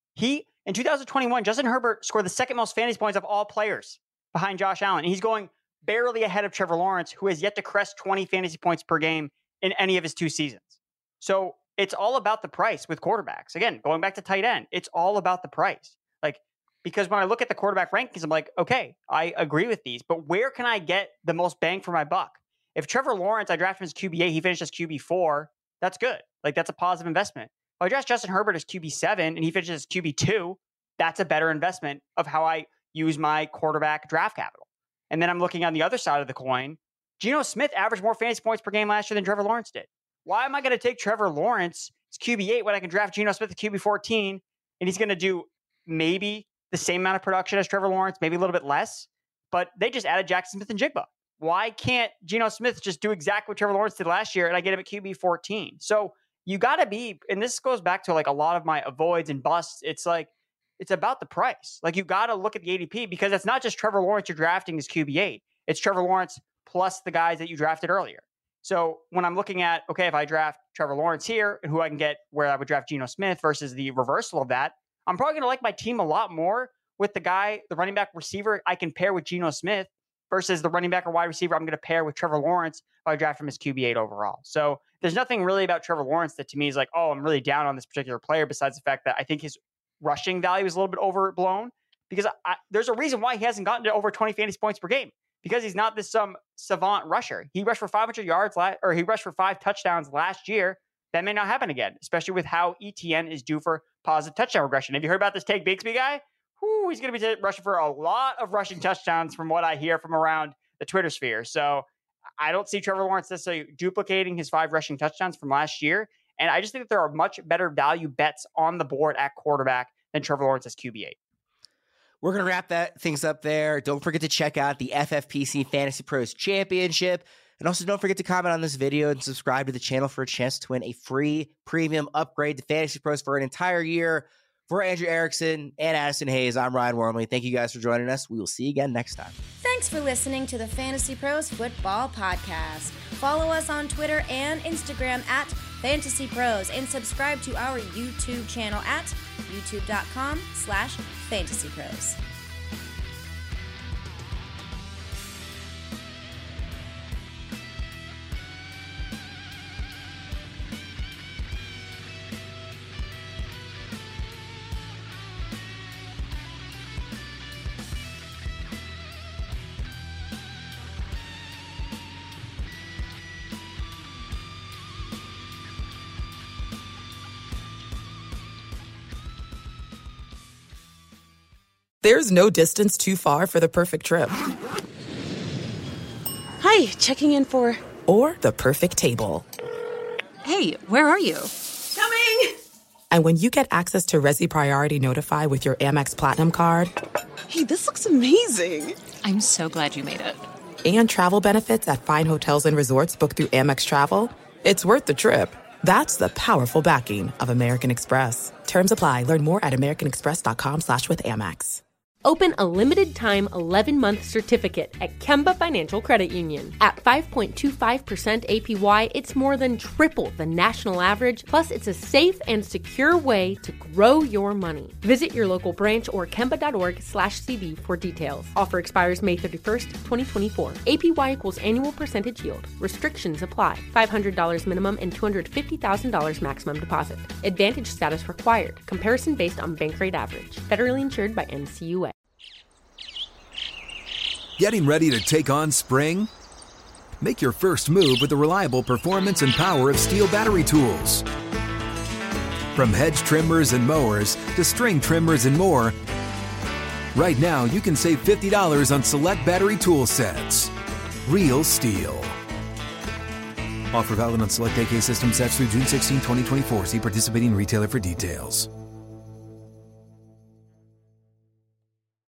In 2021, Justin Herbert scored the second most fantasy points of all players behind Josh Allen. He's going barely ahead of Trevor Lawrence, who has yet to crest 20 fantasy points per game in any of his 2 seasons. So it's all about the price with quarterbacks. Again, going back to tight end, it's all about the price. Because when I look at the quarterback rankings, I'm like, okay, I agree with these, but where can I get the most bang for my buck? If Trevor Lawrence, I draft him as QB8, he finished as QB4, that's good. That's a positive investment. If I draft Justin Herbert as QB7 and he finishes as QB2, that's a better investment of how I use my quarterback draft capital. And then I'm looking on the other side of the coin. Geno Smith averaged more fantasy points per game last year than Trevor Lawrence did. Why am I going to take Trevor Lawrence as QB8 when I can draft Geno Smith as QB14 and he's going to do maybe the same amount of production as Trevor Lawrence, maybe a little bit less, but they just added Jackson Smith and Jigba. Why can't Geno Smith just do exactly what Trevor Lawrence did last year and I get him at QB14? So you got to be, and this goes back to a lot of my avoids and busts. It's about the price. You got to look at the ADP because it's not just Trevor Lawrence you're drafting as QB8. It's Trevor Lawrence plus the guys that you drafted earlier. So when I'm looking at, okay, if I draft Trevor Lawrence here and who I can get where I would draft Geno Smith versus the reversal of that, I'm probably going to like my team a lot more with the running back receiver I can pair with Geno Smith versus the running back or wide receiver I'm going to pair with Trevor Lawrence if I draft him as QB8 overall. So there's nothing really about Trevor Lawrence that to me is I'm really down on this particular player besides the fact that I think his rushing value is a little bit overblown because there's a reason why he hasn't gotten to over 20 fantasy points per game because he's not this savant rusher. He rushed for 500 yards or he rushed for 5 touchdowns last year. That may not happen again, especially with how Etienne is due for positive touchdown regression. Have you heard about this Tank Bigsby guy? He's going to be rushing for a lot of rushing touchdowns from what I hear from around the Twitter sphere. So I don't see Trevor Lawrence necessarily duplicating his 5 rushing touchdowns from last year. And I just think that there are much better value bets on the board at quarterback than Trevor Lawrence as QB8. We're going to wrap things up there. Don't forget to check out the FFPC Fantasy Pros Championship. And also don't forget to comment on this video and subscribe to the channel for a chance to win a free premium upgrade to Fantasy Pros for an entire year. For Andrew Erickson and Addison Hayes, I'm Ryan Wormley. Thank you guys for joining us. We will see you again next time. Thanks for listening to the Fantasy Pros Football Podcast. Follow us on Twitter and Instagram at Fantasy Pros, and subscribe to our YouTube channel at youtube.com/fantasypros. There's no distance too far for the perfect trip. Hi, checking in for... Or the perfect table. Hey, where are you? Coming! And when you get access to Resi Priority Notify with your Amex Platinum card... Hey, this looks amazing. I'm so glad you made it. And travel benefits at fine hotels and resorts booked through Amex Travel, it's worth the trip. That's the powerful backing of American Express. Terms apply. Learn more at americanexpress.com/withAmex. Open a limited-time 11-month certificate at Kemba Financial Credit Union. At 5.25% APY, it's more than triple the national average, plus it's a safe and secure way to grow your money. Visit your local branch or kemba.org/CD for details. Offer expires May 31st, 2024. APY equals annual percentage yield. Restrictions apply. $500 minimum and $250,000 maximum deposit. Advantage status required. Comparison based on bank rate average. Federally insured by NCUA. Getting ready to take on spring? Make your first move with the reliable performance and power of Steel battery tools. From hedge trimmers and mowers to string trimmers and more, right now you can save $50 on select battery tool sets. Real Steel. Offer valid on select AK system sets through June 16, 2024. See participating retailer for details.